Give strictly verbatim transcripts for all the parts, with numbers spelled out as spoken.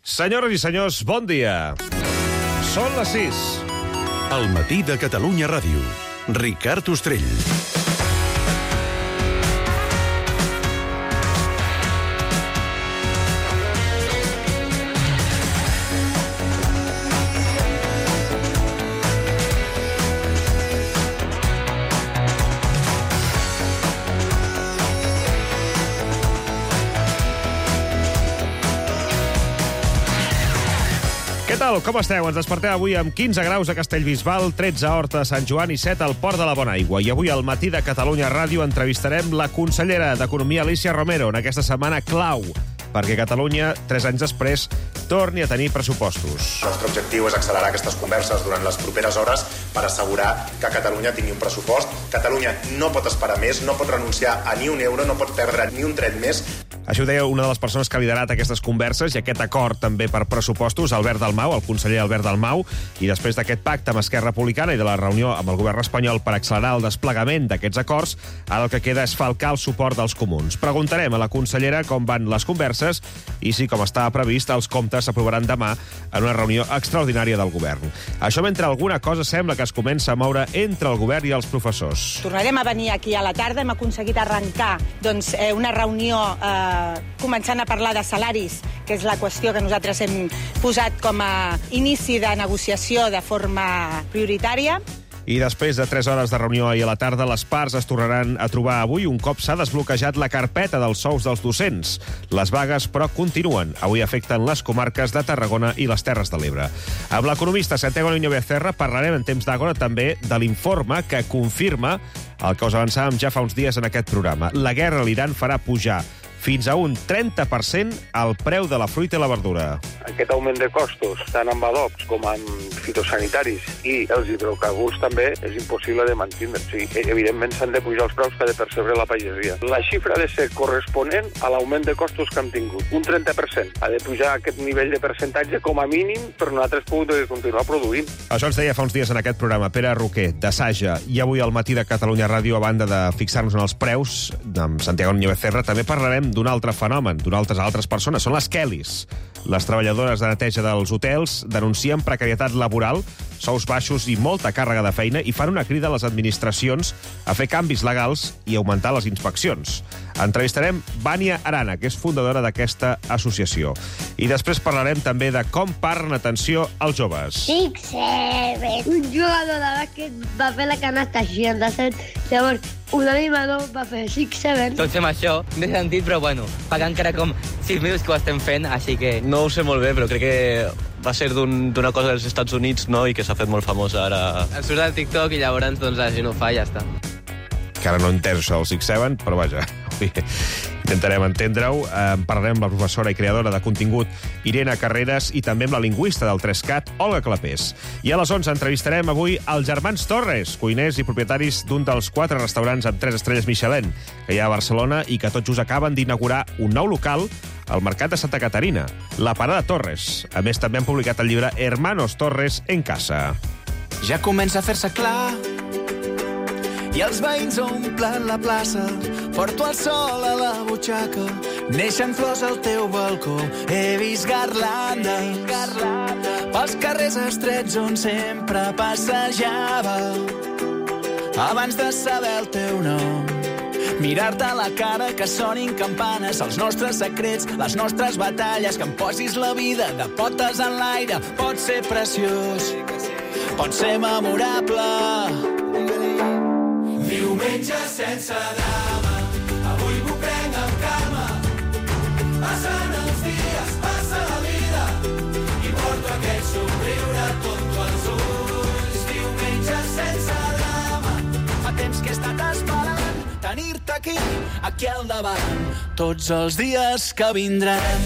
Senyores i senyors, bon dia. Són les sis. El matí de Catalunya Ràdio. Ricard Ostrell. Què tal? Com esteu? Ens despertem avui amb quinze graus a Castellbisbal, tretze a Horta de Sant Joan i set al Port de la Bonaigua. I avui al matí de Catalunya Ràdio entrevistarem la consellera d'Economia, Alícia Romero, en aquesta setmana clau, perquè Catalunya, tres anys després, torni a tenir pressupostos. El nostre objectiu és accelerar aquestes converses durant les properes hores per assegurar que Catalunya tingui un pressupost. Catalunya no pot esperar més, no pot renunciar a ni un euro, no pot perdre ni un tret més. Això ho deia una de les persones que ha liderat aquestes converses i aquest acord també per pressupostos, Albert Dalmau, el conseller Albert Dalmau, i després d'aquest pacte amb Esquerra Republicana i de la reunió amb el govern espanyol per accelerar el desplegament d'aquests acords, ara el que queda és falcar el suport dels comuns. Preguntarem a la consellera com van les converses i si, com estava previst, els comptes s'aprovaran demà en una reunió extraordinària del govern. Això mentre alguna cosa sembla que es comença a moure entre el govern i els professors. Tornarem a venir aquí a la tarda. Hem aconseguit arrencar doncs, eh, una reunió eh, començant a parlar de salaris, que és la qüestió que nosaltres hem posat com a inici de negociació de forma prioritària. I després de tres hores de reunió ahir a la tarda, les parts es tornaran a trobar avui un cop s'ha desbloquejat la carpeta dels sous dels docents. Les vagues, però, continuen. Avui afecten les comarques de Tarragona i les Terres de l'Ebre. Amb l'economista Santiago Niño Becerra parlarem en temps d'Àgora també de l'informe que confirma el que us avançàvem ja fa uns dies en aquest programa. La guerra a l'Iran farà pujar fins a un trenta per cent el preu de la fruita i la verdura. Aquest augment de costos, tant amb adobs com amb fitosanitaris i els hidrocarburs també, és impossible de mantenir. O sigui, evidentment s'han de pujar els preus que ha de percebre la pagesia. La xifra ha de ser corresponent a l'augment de costos que hem tingut. Un trenta per cent. Ha de pujar aquest nivell de percentatge com a mínim per nosaltres poder continuar produint. Això ens deia fa uns dies en aquest programa Pere Roquer, de Saja, i avui al matí de Catalunya Ràdio, a banda de fixar-nos en els preus, amb Santiago Niño Becerra, també parlarem d'un altre fenomen, d'unes altres persones. Són les Kellys. Les treballadores de neteja dels hotels denuncien precarietat laboral, sous baixos i molta càrrega de feina i fan una crida a les administracions a fer canvis legals i augmentar les inspeccions. Entrevistarem Vània Arana, que és fundadora d'aquesta associació. I després parlarem també de com parlen atenció als joves. Six Seven. Un jugador de bàsquet va fer la canasta seixanta-set. Llavors, un animador va fer Six Seven. Tots fem això, de sentit, però bueno, fa encara com sis mesos que ho estem fent, així que... No ho sé molt bé, però crec que va ser d'una un, cosa dels Estats Units, no?, i que s'ha fet molt famosa ara. Em surt al TikTok i llavors doncs, la gent ho fa i ja està. Que ara no he entès això del Six Seven, però vaja, intentarem entendre-ho. En parlarem amb la professora i creadora de contingut Irene Carreras i també amb la lingüista del Trescat, Olga Clapés. I a les onze entrevistarem avui els germans Torres, cuiners i propietaris d'un dels quatre restaurants amb tres estrelles Michelin que hi ha a Barcelona i que tot just acaben d'inaugurar un nou local al Mercat de Santa Caterina, la Parada Torres. A més, també han publicat el llibre Hermanos Torres en casa. Ja comença a fer-se clar i els veïns omplen la plaça. Porto el sol a la butxaca, neixen flors al teu balcó. He vist garlandes pels carrers estrets on sempre passejava. Abans de saber el teu nom, mirar-te a la cara, que sonin campanes, els nostres secrets, les nostres batalles, que em posis la vida de potes en l'aire. Pot ser preciós, pot ser memorable. Diumenge sense drama, avui m'ho prenc amb calma. Passen els dies, passa la vida, i porto aquest somriure tonto als ulls. Diumenge sense drama, fa temps que he estat esperant tenir-te aquí, aquí al davant, tots els dies que vindran.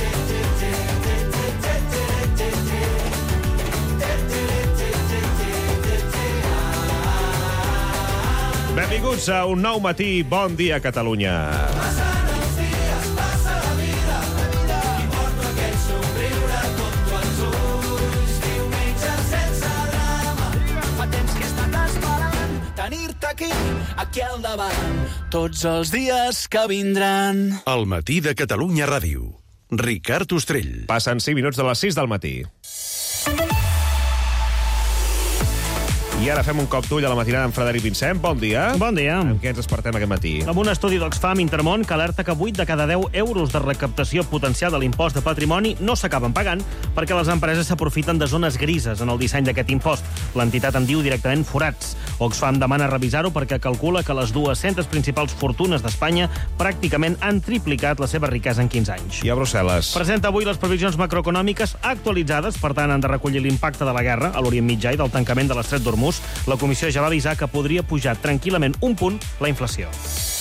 Benvinguts a un nou matí. Bon dia, Catalunya. Passen els dies, passa la vida, i porto aquest somriure tonto als ulls. Diumenge sense drama, fa temps que he estat esperant tenir-te aquí, aquí al davant, tots els dies que vindran. El matí de Catalunya Ràdio. Ricard Ostrell. Passen cinc minuts de les sis del matí. I ara fem un cop d'ull a la matinada amb Frederic Vincent. Bon dia. Bon dia. Amb què ens despertem aquest matí? Amb un estudi d'Oxfam Intermón que alerta que vuit de cada deu euros de recaptació potencial de l'impost de patrimoni no s'acaben pagant perquè les empreses s'aprofiten de zones grises en el disseny d'aquest impost. L'entitat en diu directament forats. Oxfam demana revisar-ho perquè calcula que les dues-centes principals fortunes d'Espanya pràcticament han triplicat la seva riquesa en quinze anys. I a Brussel·les? Presenta avui les previsions macroeconòmiques actualitzades, per tant han de recollir l'impacte de la guerra a l'Orient Mitjà i del tancament de l'Estret d'Hormuz. La comissió ja va avisar que podria pujar tranquil·lament un punt la inflació.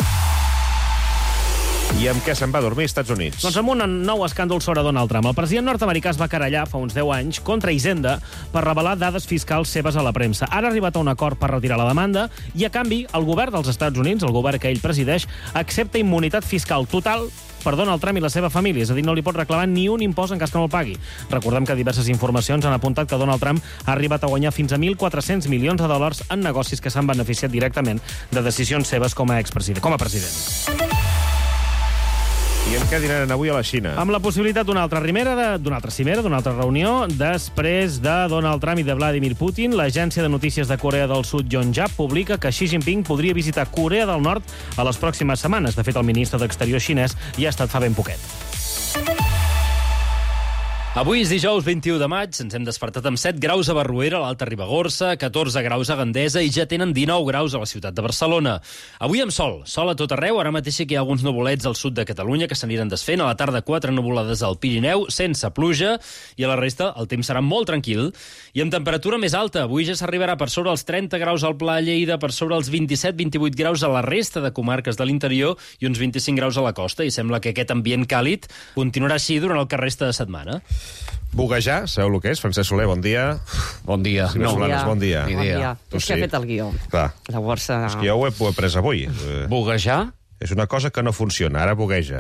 I amb què se'n va dormir als Estats Units? Doncs amb un nou escàndol sobre Donald Trump. El president nord-americà es va querellar fa uns deu anys contra Hisenda per revelar dades fiscals seves a la premsa. Ara ha arribat a un acord per retirar la demanda i, a canvi, el govern dels Estats Units, el govern que ell presideix, accepta immunitat fiscal total per Donald Trump i la seva família, és a dir, no li pot reclamar ni un impost en cas que no el pagui. Recordem que diverses informacions han apuntat que Donald Trump ha arribat a guanyar fins a mil quatre-cents milions de dòlars en negocis que s'han beneficiat directament de decisions seves com a expresident, com a president. I amb què dinaran avui a la Xina? Amb la possibilitat d'una altra cimera, d'una altra cimera, d'una altra reunió, després de Donald Trump i de Vladimir Putin, l'agència de notícies de Corea del Sud, Yonhap, publica que Xi Jinping podria visitar Corea del Nord a les pròximes setmanes. De fet, el ministre d'Exterior xinès ja ha estat fa ben poquet. Avui és dijous vint-i-u de maig, ens hem despertat amb set graus a Barruera, a l'Alta Ribagorça, catorze graus a Gandesa i ja tenen dinou graus a la ciutat de Barcelona. Avui amb sol, sol a tot arreu, ara mateix hi ha alguns nuvolets al sud de Catalunya que s'aniran desfent, a la tarda quatre nuvolades al Pirineu, sense pluja, i a la resta el temps serà molt tranquil. I amb temperatura més alta, avui ja s'arribarà per sobre els trenta graus al Pla Lleida, per sobre els vint-i-set vint-i-vuit graus a la resta de comarques de l'interior i uns vint-i-cinc graus a la costa, i sembla que aquest ambient càlid continuarà així durant el que resta de setmana. Buguejar, sabeu el que és? Francesc Soler, bon dia. Bon dia. No, Solanes, bon dia. Bon dia. Tu és que sí. ha fet el guió. Clar. Llavors... Uh... És que jo ho he, ho he pres avui. Buguejar? És una cosa que no funciona, ara bugueja.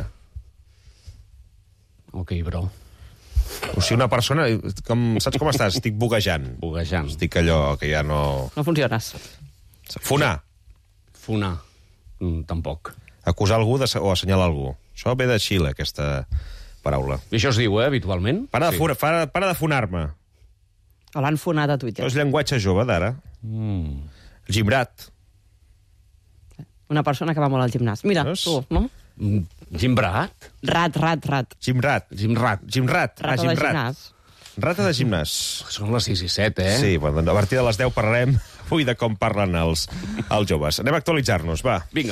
Ok, bro. O sigui, una persona... Com, saps com estàs? Estic buguejant. Buguejant. Estic allò que ja no... No funciones. Fonar. Fonar. Mm, tampoc. Acusar algú de, o assenyalar algú. Això ve de Xile, aquesta paraula. I això es diu, eh, habitualment? Para de, sí. fura, para, para de fonar-me. O l'han fonat a Twitter. Això és llenguatge jove d'ara. Mm. Gimrat. Una persona que va molt al gimnàs. Mira, Veus? tu, no? Mm. Gimbrat? Rat, rat, rat. Gimrat. Gimrat. Gimrat. Rata ah, de gimrat. gimnàs. Rata de gimnàs. Són les sis i set, eh? Sí, bueno, a partir de les deu parlarem avui de com parlen els, els joves. Anem a actualitzar-nos, va. Vinga.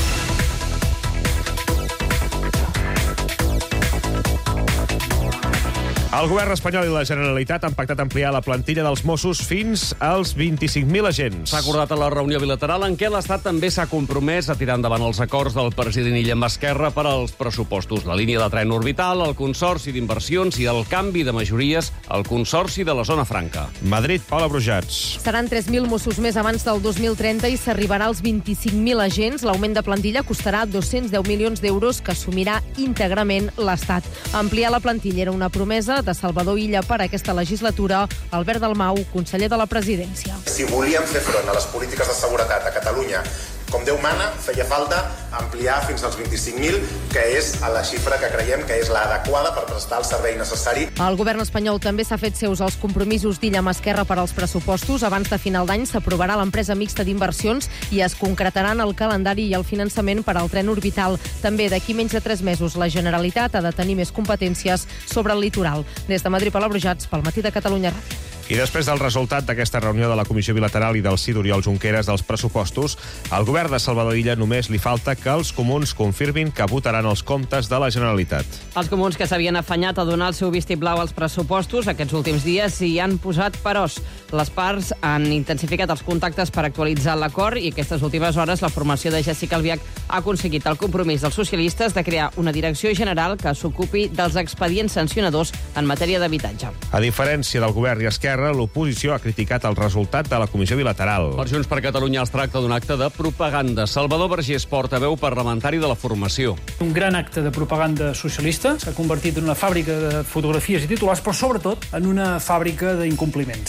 El govern espanyol i la Generalitat han pactat ampliar la plantilla dels Mossos fins als vint-i-cinc mil agents. S'ha acordat a la reunió bilateral en què l'Estat també s'ha compromès a tirar endavant els acords del president Illa amb Esquerra per als pressupostos. La línia de tren orbital, el Consorci d'Inversions i el canvi de majories al Consorci de la Zona Franca. Madrid, Paula Brujats. Seran tres mil Mossos més abans del dos mil trenta i s'arribarà als vint-i-cinc mil agents. L'augment de plantilla costarà dos-cents deu milions d'euros que assumirà íntegrament l'Estat. Ampliar la plantilla era una promesa de Salvador Illa per a aquesta legislatura. Albert Dalmau, conseller de la Presidència. Si volíem fer front a les polítiques de seguretat a Catalunya com Déu mana, feia falta ampliar fins als vint-i-cinc mil, que és a la xifra que creiem que és l'adequada per prestar el servei necessari. El govern espanyol també s'ha fet seus els compromisos d'Illa amb Esquerra per als pressupostos. Abans de final d'any s'aprovarà l'empresa mixta d'inversions i es concretaran el calendari i el finançament per al tren orbital. També d'aquí menys de tres mesos la Generalitat ha de tenir més competències sobre el litoral. Des de Madrid, Paula Brujats, pel Matí de Catalunya Ràdio. I després del resultat d'aquesta reunió de la Comissió Bilateral i del sí d'Oriol Junqueras dels pressupostos, al govern de Salvador Illa només li falta que els comuns confirmin que votaran els comptes de la Generalitat. Els comuns que s'havien afanyat a donar el seu vistiplau als pressupostos aquests últims dies hi han posat peròs. Les parts han intensificat els contactes per actualitzar l'acord i aquestes últimes hores la formació de Jessica Albiach ha aconseguit el compromís dels socialistes de crear una direcció general que s'ocupi dels expedients sancionadors en matèria d'habitatge. A diferència del govern i Esquerra, l'oposició ha criticat el resultat de la Comissió Bilateral. Per Junts per Catalunya es tracta d'un acte de propaganda. Salvador Vergés, portaveu parlamentari de la formació. Un gran acte de propaganda socialista s'ha convertit en una fàbrica de fotografies i titulars, però sobretot en una fàbrica d'incompliments.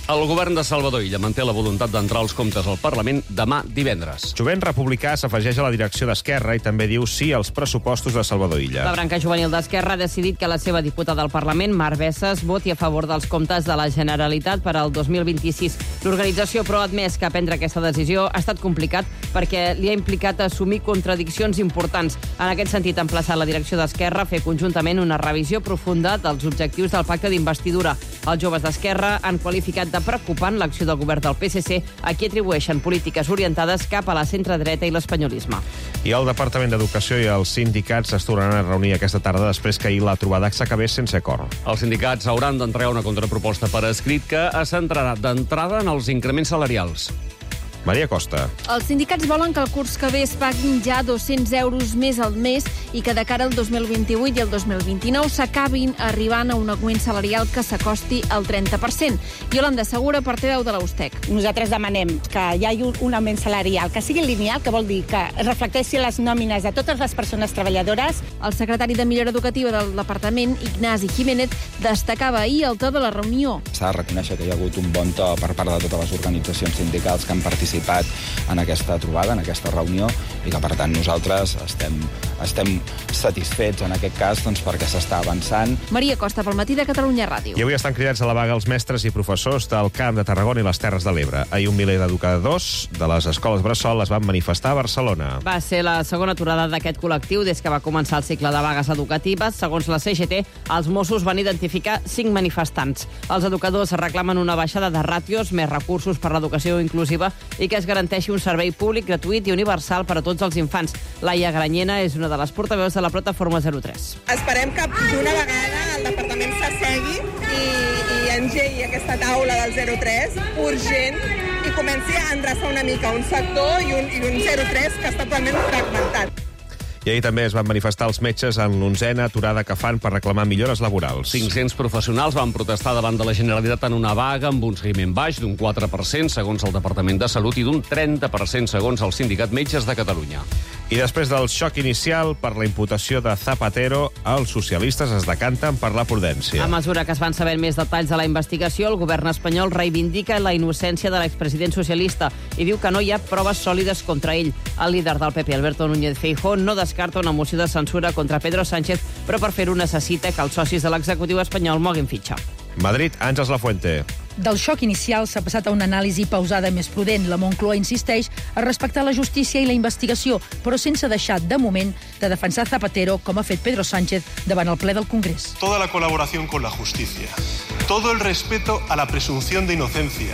El govern de Salvador Illa manté la voluntat d'entrar als comptes al Parlament demà divendres. Jovent Republicà s'afegeix a la direcció d'Esquerra i també diu sí als pressupostos de Salvador Illa. La branca juvenil d'Esquerra ha decidit que la seva diputada al Parlament, Mar Bessas, voti a favor dels comptes de la Generalitat per al dos mil vint-i-sis. L'organització, però, ha admès que prendre aquesta decisió ha estat complicat perquè li ha implicat assumir contradiccions importants. En aquest sentit, ha emplaçat la direcció d'Esquerra a fer conjuntament una revisió profunda dels objectius del pacte d'investidura. Els joves d'Esquerra han qualificat de preocupant l'acció del govern del P S C, a qui atribueixen polítiques orientades cap a la centredreta i l'espanyolisme. I el Departament d'Educació i els sindicats es tornaran a reunir aquesta tarda després que ahir la trobada s'acabés sense acord. Els sindicats hauran d'entregar una contraproposta per escrit que es centrarà d'entrada en els increments salarials. Maria Costa. Els sindicats volen que el curs que ve es paguin ja dos-cents euros més al mes i que de cara al dos mil vint-i-vuit i el dos mil vint-i-nou s'acabin arribant a un augment salarial que s'acosti al trenta per cent. Yolanda Segura, portaveu de la U S T E C. Nosaltres demanem que hi hagi un augment salarial que sigui lineal, que vol dir que reflecteixi les nòmines de totes les persones treballadores. El secretari de Millora Educativa del departament, Ignasi Jiménez, destacava ahir al to de la reunió. S'ha de reconèixer que hi ha hagut un bon to per part de totes les organitzacions sindicals que han participat en aquesta trobada, en aquesta reunió, i que, per tant, nosaltres estem, estem satisfets, en aquest cas, doncs, perquè s'està avançant. Maria Costa, pel Matí de Catalunya Ràdio. I avui estan cridats a la vaga els mestres i professors del Camp de Tarragona i les Terres de l'Ebre. Ahir un miler d'educadors de les escoles bressol es van manifestar a Barcelona. Va ser la segona aturada d'aquest col·lectiu des que va començar el cicle de vagues educatives. Segons la C G T, els Mossos van identificar cinc manifestants. Els educadors reclamen una baixada de ràtios, més recursos per l'educació inclusiva i que es garanteixi un servei públic, gratuït i universal per a tots els infants. Laia Granyena és una de les portaveus de la plataforma zero tres. Esperem que d'una vegada el departament s'assegui i, i engegui aquesta taula del zero tres urgent i comenci a endreçar una mica un sector i un, i un zero tres que està totalment fragmentat. I ahir també es van manifestar els metges en l'onzena aturada que fan per reclamar millores laborals. cinc-cents professionals van protestar davant de la Generalitat en una vaga amb un seguiment baix d'un quatre per cent segons el Departament de Salut i d'un trenta per cent segons el Sindicat Metges de Catalunya. I després del xoc inicial per la imputació de Zapatero, els socialistes es decanten per la prudència. A mesura que es van sabent més detalls de la investigació, el govern espanyol reivindica la innocència de l'expresident socialista i diu que no hi ha proves sòlides contra ell. El líder del P P, Alberto Núñez Feijóo, no descarta una moció de censura contra Pedro Sánchez, però per fer-ho necessita que els socis de l'executiu espanyol moguin fitxa. Madrid, Àngels Lafuente. Del xoc inicial s'ha passat a una anàlisi pausada més prudent. La Moncloa insisteix a respectar la justícia i la investigació, però sense deixar, de moment, de defensar Zapatero, com ha fet Pedro Sánchez davant el ple del Congrés. Toda la colaboración con la justicia, todo el respeto a la presunción de inocencia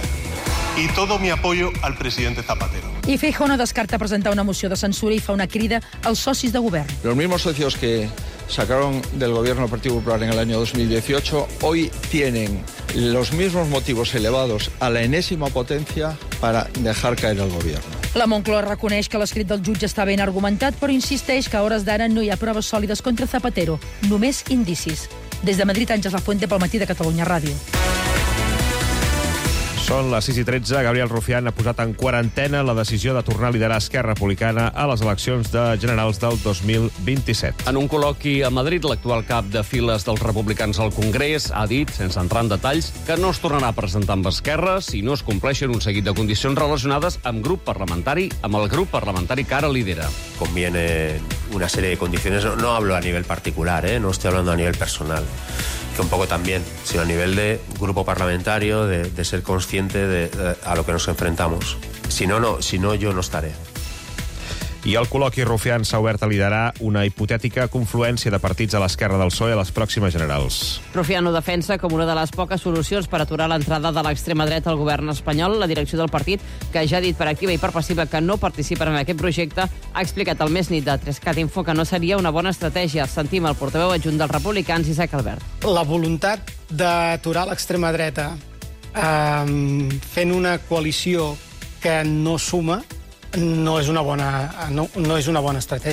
y todo mi apoyo al presidente Zapatero. I Feijóo no descarta presentar una moció de censura i fa una crida als socis de govern. Los mismos socios que sacaron del gobierno del Partido Popular en el año dos mil dieciocho hoy tienen los mismos motivos elevados a la enésima potencia para dejar caer el gobierno. La Moncloa reconeix que l'escrit del jutge està ben argumentat, però insisteix que a hores d'ara no hi ha proves sòlides contra Zapatero, només indicis. Des de Madrid, Àngels Lafuente, pel Matí de Catalunya Ràdio. Són les sis i tretze. Gabriel Rufián ha posat en quarantena la decisió de tornar a liderar Esquerra Republicana a les eleccions de generals del dos mil vint-i-set. En un col·loqui a Madrid, l'actual cap de files dels republicans al Congrés ha dit, sense entrar en detalls, que no es tornarà a presentar amb Esquerra si no es compleixen un seguit de condicions relacionades amb grup parlamentari, amb el grup parlamentari que ara lidera. Conviene una serie de condiciones, no, no hablo a nivel particular, ¿eh? No estoy hablando a nivel personal, que un poco también, sino a nivel de grupo parlamentario, de, de ser consciente de, de a lo que nos enfrentamos. Si no, no, si no, yo no estaré. I el col·loqui Rufián s'ha obert a liderar una hipotètica confluència de partits a l'esquerra del P S O E a les pròximes generals. Rufián ho defensa com una de les poques solucions per aturar l'entrada de l'extrema dreta al govern espanyol. La direcció del partit, que ja ha dit per activa i per passiva que no participarà en aquest projecte, ha explicat al Més Nit de Trescat Info que no seria una bona estratègia. Sentim el portaveu adjunt dels republicans, Isaac Albert. La voluntat d'aturar l'extrema dreta eh, fent una coalició que no suma no és una bona, no, no és una bona estratègia.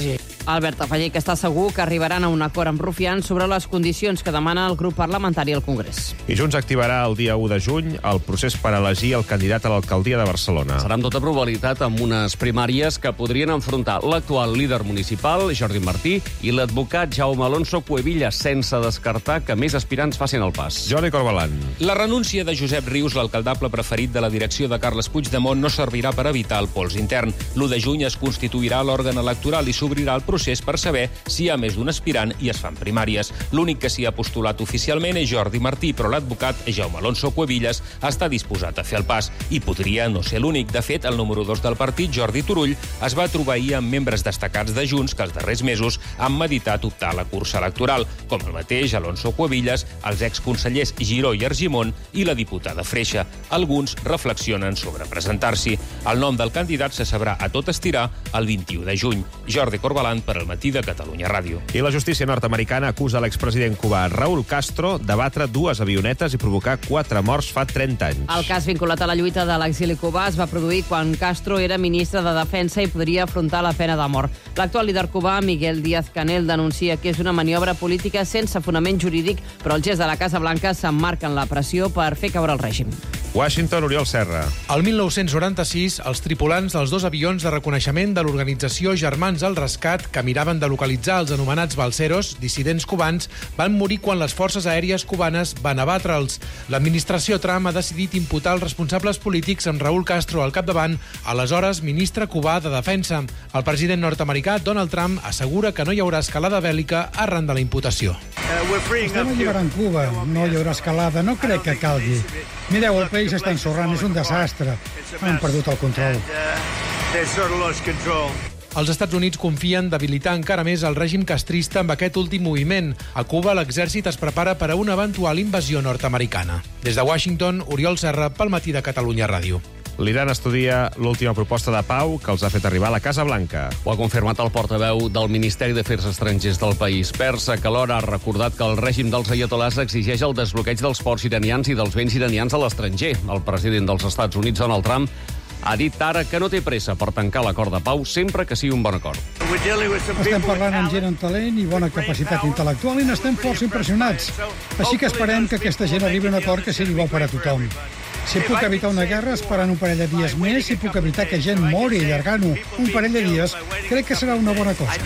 Albert afegeix que està segur que arribaran a un acord amb Rufián sobre les condicions que demana el grup parlamentari al Congrés. I Junts activarà el dia u de juny el procés per elegir el candidat a l'alcaldia de Barcelona. Serà amb tota probabilitat amb unes primàries que podrien enfrontar l'actual líder municipal, Jordi Martí, i l'advocat Jaume Alonso Cuevillas, sense descartar que més aspirants facin el pas. Jordi Corbalan. La renúncia de Josep Rius, l'alcaldable preferit de la direcció de Carles Puigdemont, no servirà per evitar el pols intern. l'u de juny es constituirà l'òrgan electoral i s'obrirà el procés per saber si hi ha més d'un aspirant i es fan primàries. L'únic que s'hi ha postulat oficialment és Jordi Martí, però l'advocat Jaume Alonso Cuevillas està disposat a fer el pas i podria no ser l'únic. De fet, el número dos del partit, Jordi Turull, es va trobar ahir amb membres destacats de Junts que els darrers mesos han meditat optar a la cursa electoral, com el mateix Alonso Cuevillas, els exconsellers Giró i Argimon i la diputada Freixa. Alguns reflexionen sobre presentar-s'hi. El nom del candidat se sabrà a tot estirar el vint-i-u de juny. Jordi Corbalan per al Matí de Catalunya Ràdio. I la justícia nord-americana acusa l'expresident cubà Raúl Castro de batre dues avionetes i provocar quatre morts fa trenta anys. El cas vinculat a la lluita de l'exili cubà es va produir quan Castro era ministre de Defensa i podria afrontar la pena de mort. L'actual líder cubà, Miguel Díaz-Canel, denuncia que és una maniobra política sense fonament jurídic, però el gest de la Casa Blanca s'emmarca en la pressió per fer caure el règim. Washington, Oriol Serra. El mil nou-cents noranta-sis, els tripulants dels dos avions de reconeixement de l'organització Germans al Rescat, que miraven de localitzar els anomenats balseros, dissidents cubans, van morir quan les forces aèries cubanes van abatre'ls. L'administració Trump ha decidit imputar els responsables polítics amb Raúl Castro al capdavant, aleshores ministre cubà de Defensa. El president nord-americà Donald Trump assegura que no hi haurà escalada bèl·lica arran de la imputació. Estem alliberant Cuba, no hi haurà escalada, no crec que calgui. Mireu, el país està ensorrant, és un desastre. Han perdut el control. Els Estats Units confien debilitar encara més el règim castrista amb aquest últim moviment. A Cuba, l'exèrcit es prepara per a una eventual invasió nord-americana. Des de Washington, Oriol Serra, pel Matí de Catalunya Ràdio. L'Iran estudia l'última proposta de pau que els ha fet arribar a la Casa Blanca. Ho ha confirmat el portaveu del Ministeri d'Afers Estrangers del país. Persa, que alhora ha recordat que el règim dels aiatolars exigeix el desbloqueig dels ports iranians i dels béns iranians a l'estranger. El president dels Estats Units, Donald Trump, ha dit ara que no té pressa per tancar l'acord de pau sempre que sigui un bon acord. Estem parlant amb gent amb talent i bona capacitat intel·lectual i n'estem força impressionats. Així que esperem que aquesta gent arribi a un acord que sigui bo per a tothom. Si puc evitar una guerra esperant un parell de dies més, si puc evitar que gent mori allargant-ho un parell de dies, crec que serà una bona cosa.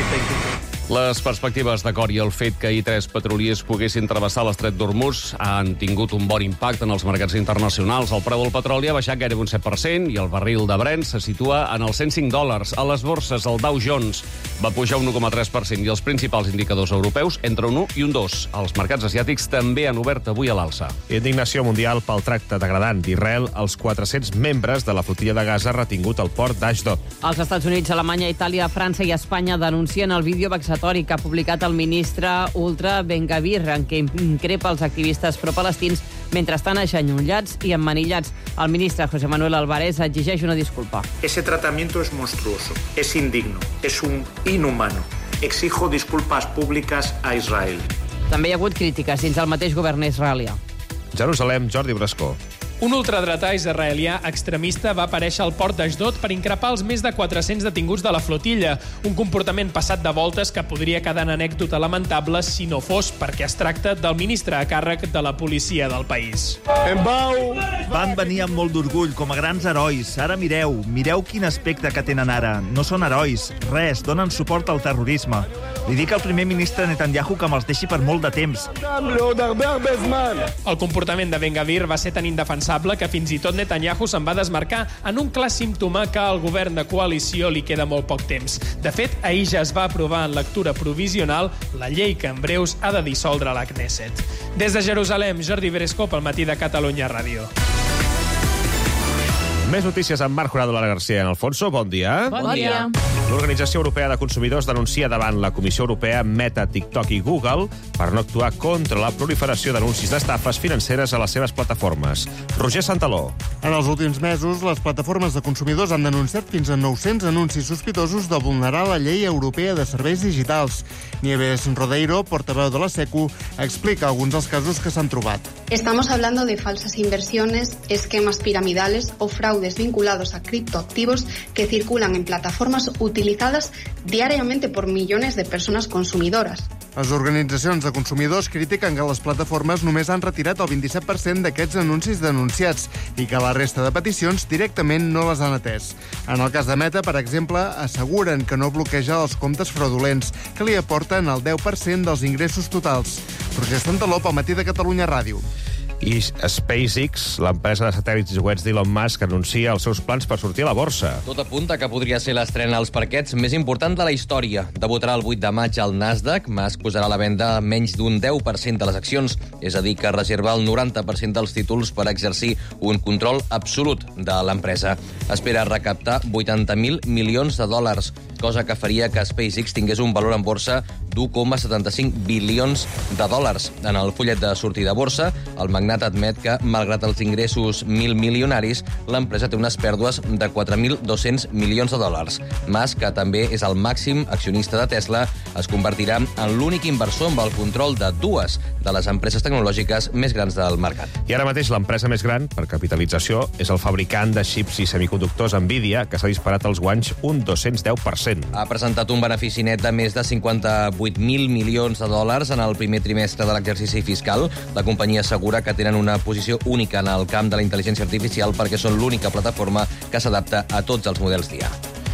Les perspectives d'acord i el fet que ahir tres petroliers poguessin travessar l'estret d'Hormuz han tingut un bon impacte en els mercats internacionals. El preu del petroli ha baixat gairebé un set per cent i el barril de Brent se situa en els cent cinc dòlars. A les borses, el Dow Jones va pujar un u coma tres per cent i els principals indicadors europeus entre un u i un dos. Els mercats asiàtics també han obert avui a l'alça. Indignació mundial pel tracte degradant d'Israel als quatre-cents membres de la flotilla de Gaza retingut al port d'Ashdod. Els Estats Units, Alemanya, Itàlia, França i Espanya denuncien el vídeo vexatori que ha publicat el ministre ultra Ben-Gvir, en què increpa els activistes pro-palestins mentre estan agenollats i emmanillats. El ministre José Manuel Álvarez exigeix una disculpa. Ese tratamiento es monstruoso, es indigno, es un inhumano. Exijo disculpas públicas a Israel. També hi ha hagut crítiques dins el mateix govern israelià. Jerusalem, Jordi Brascó. Un ultradretà israelià extremista va aparèixer al port d'Ashdod per increpar els més de quatre-cents detinguts de la flotilla. Un comportament passat de voltes que podria quedar en anècdota lamentable si no fos perquè es tracta del ministre a càrrec de la policia del país. En Bau van venir amb molt d'orgull, com a grans herois. Ara mireu, mireu quin aspecte que tenen ara. No són herois, res, donen suport al terrorisme. Li dic al primer ministre Netanyahu que me'ls deixi per molt de temps. El comportament de Ben-Gvir va ser tan indefensable que fins i tot Netanyahu se'n va desmarcar en un clar símptoma que al govern de coalició li queda molt poc temps. De fet, ahir ja es va aprovar en lectura provisional la llei que en breus ha de dissoldre la Knesset. Des de Jerusalem, Jordi Berescó pel Matí de Catalunya Ràdio. Més notícies amb Marc Jurado, Lara García i en Alfonso. Bon dia. Bon dia. L'Organització Europea de Consumidors denuncia davant la Comissió Europea Meta, TikTok i Google per no actuar contra la proliferació d'anuncis d'estafes financeres a les seves plataformes. Roger Santaló. En els últims mesos, les plataformes de consumidors han denunciat fins a nou-cents anuncis sospitosos de vulnerar la llei europea de serveis digitals. Nieves Rodeiro, portaveu de la SECU, explica alguns dels casos que s'han trobat. Estamos hablando de falsas inversiones, esquemas piramidales o fraude fraudes vinculados a criptoactivos que circulan en plataformas utilizadas diariamente por millones de personas consumidoras. Les organitzacions de consumidors critiquen que les plataformes només han retirat el vint-i-set per cent d'aquests anuncis denunciats i que la resta de peticions directament no les han atès. En el cas de Meta, per exemple, asseguren que no bloqueja els comptes fraudulents, que li aporten el deu per cent dels ingressos totals. Roger Santaló, pel Matí de Catalunya Ràdio. I SpaceX, l'empresa de satèl·lits i coets d'Elon Musk, anuncia els seus plans per sortir a la borsa. Tot apunta que podria ser l'estrena als parquets més important de la història. Debutarà el vuit de maig al Nasdaq. Musk posarà a la venda menys d'un deu per cent de les accions, és a dir, que reserva el noranta per cent dels títols per exercir un control absolut de l'empresa. Espera recaptar vuitanta mil milions de dòlars, cosa que faria que SpaceX tingués un valor en borsa d'u coma setanta-cinc bilions de dòlars. En el fullet de sortida a borsa, el magnat admet que, malgrat els ingressos mil milionaris, l'empresa té unes pèrdues de quatre mil dos-cents milions de dòlars. Musk, que també és el màxim accionista de Tesla, es convertirà en l'únic inversor amb el control de dues de les empreses tecnològiques més grans del mercat. I ara mateix l'empresa més gran, per capitalització, és el fabricant de xips i semiconductors Nvidia, que s'ha disparat als guanys un dos-cents deu per cent. Ha presentat un benefici net de més de cinquanta-vuit mil milions de dòlars en el primer trimestre de l'exercici fiscal. La companyia assegura que tenen una posició única en el camp de la intel·ligència artificial perquè són l'única plataforma que s'adapta a tots els models d'I A.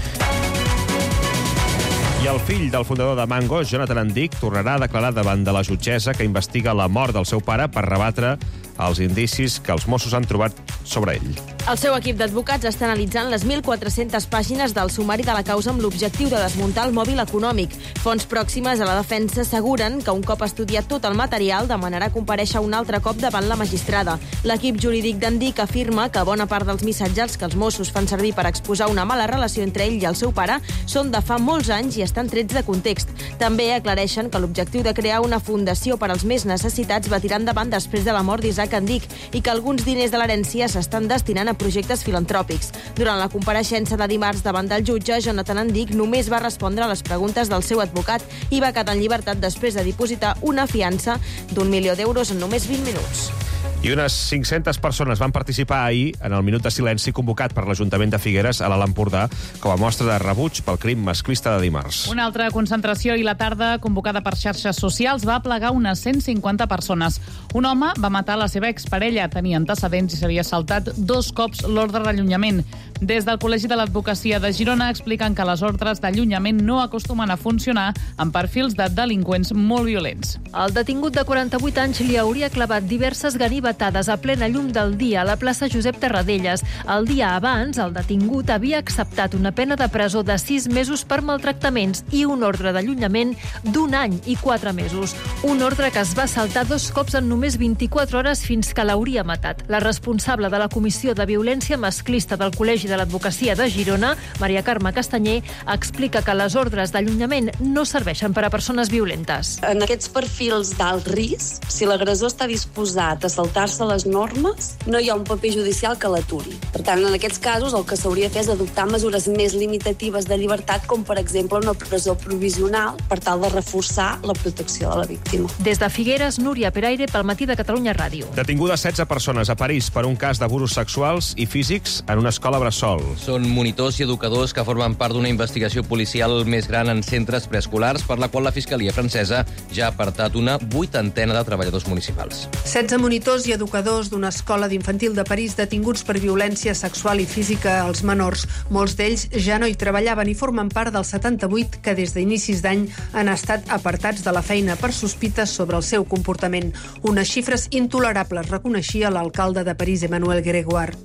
I el fill del fundador de Mango, Jonathan Andic, tornarà a declarar davant de la jutgessa que investiga la mort del seu pare per rebatre els indicis que els Mossos han trobat sobre ell. El seu equip d'advocats està analitzant les mil quatre-centes pàgines del sumari de la causa amb l'objectiu de desmuntar el mòbil econòmic. Fonts pròximes a la defensa asseguren que un cop estudiat tot el material demanarà comparèixer un altre cop davant la magistrada. L'equip jurídic d'Andic afirma que bona part dels missatges que els Mossos fan servir per exposar una mala relació entre ell i el seu pare són de fa molts anys i estan trets de context. També aclareixen que l'objectiu de crear una fundació per als més necessitats va tirar endavant després de la mort d'Isaac Andic i que alguns diners de l'herència s'estan destinant a projectes filantròpics. Durant la compareixença de dimarts davant del jutge, Jonathan Andic només va respondre a les preguntes del seu advocat i va quedar en llibertat després de dipositar una fiança d'un milió d'euros en només vint minuts. I unes cinc-centes persones van participar ahir en el minut de silenci convocat per l'Ajuntament de Figueres a l'Alt Empordà com a mostra de rebuig pel crim masclista de dimarts. Una altra concentració i la tarda, convocada per xarxes socials, va plegar unes cent cinquanta persones. Un home va matar la seva exparella, tenia antecedents i s'havia saltat dos cops l'ordre d'allunyament. Des del Col·legi de l'Advocacia de Girona expliquen que les ordres d'allunyament no acostumen a funcionar amb perfils de delinqüents molt violents. El detingut de quaranta-vuit anys li hauria clavat diverses ganivetades a plena llum del dia a la plaça Josep Tarradellas. El dia abans, el detingut havia acceptat una pena de presó de sis mesos per maltractaments i un ordre d'allunyament d'un any i quatre mesos. Un ordre que es va saltar dos cops en només vint-i-quatre hores fins que l'hauria matat. La responsable de la Comissió de Violència Masclista del Col·legi de l'Advocacia de Girona, Maria Carme Castanyer, explica que les ordres d'allunyament no serveixen per a persones violentes. En aquests perfils d'alt risc, si l'agressor està disposat a saltar-se les normes, no hi ha un paper judicial que l'aturi. Per tant, en aquests casos, el que s'hauria de fer és adoptar mesures més limitatives de llibertat, com per exemple una presó provisional, per tal de reforçar la protecció de la víctima. Des de Figueres, Núria Peraire, pel Matí de Catalunya Ràdio. Detingudes setze persones a París per un cas d'abusos sexuals i físics en una escola bressol. Són monitors i educadors que formen part d'una investigació policial més gran en centres preescolars, per la qual la Fiscalia francesa ja ha apartat una vuitantena de treballadors municipals. setze monitors i educadors d'una escola d'infantil de París detinguts per violència sexual i física als menors. Molts d'ells ja no hi treballaven i formen part dels setanta-vuit que des d'inicis d'any han estat apartats de la feina per sospites sobre el seu comportament. Unes xifres intolerables, reconeixia l'alcalde de París, Emmanuel Grégoire.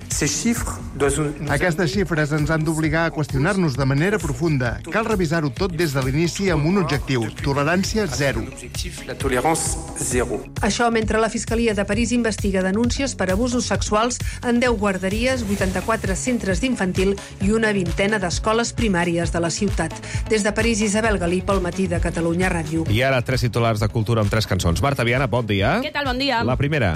Aquestes xifres ens han d'obligar a qüestionar-nos de manera profunda. Cal revisar-ho tot des de l'inici amb un objectiu: tolerància zero. Això mentre la Fiscalia de París investiga denúncies per abusos sexuals en deu guarderies, vuitanta-quatre centres d'infantil i una vintena d'escoles primàries de la ciutat. Des de París, Isabel Galí, pel Matí de Catalunya Ràdio. I ara tres titulars de cultura amb tres cançons. Marta Viana, bon dia. Què tal, bon dia. La primera.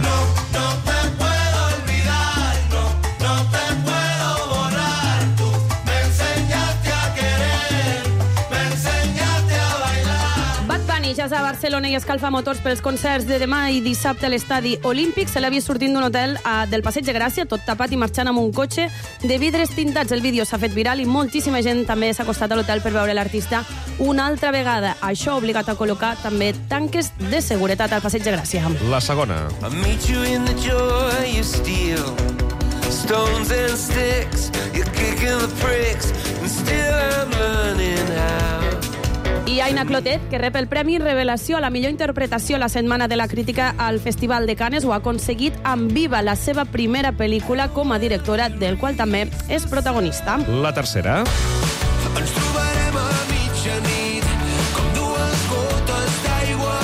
Manilles a Barcelona i escalfa motors pels concerts de demà i dissabte a l'estadi Olímpic. Se l'ha vist sortint d'un hotel a, del Passeig de Gràcia, tot tapat i marxant amb un cotxe de vidres tintats. El vídeo s'ha fet viral i moltíssima gent també s'ha acostat a l'hotel per veure l'artista una altra vegada. Això ha obligat a col·locar també tanques de seguretat al Passeig de Gràcia. La segona. I meet you in the joy you steal. Stones and sticks, you're kicking the pricks, and still I'm learning how. I Aina Clotet, que rep el Premi Revelació a la millor interpretació a la Setmana de la Crítica al Festival de Cannes, ho ha aconseguit amb Viva, la seva primera pel·lícula com a directora, del qual també és protagonista. La tercera. Ens trobarem a mitjanit, com dues gotes d'aigua,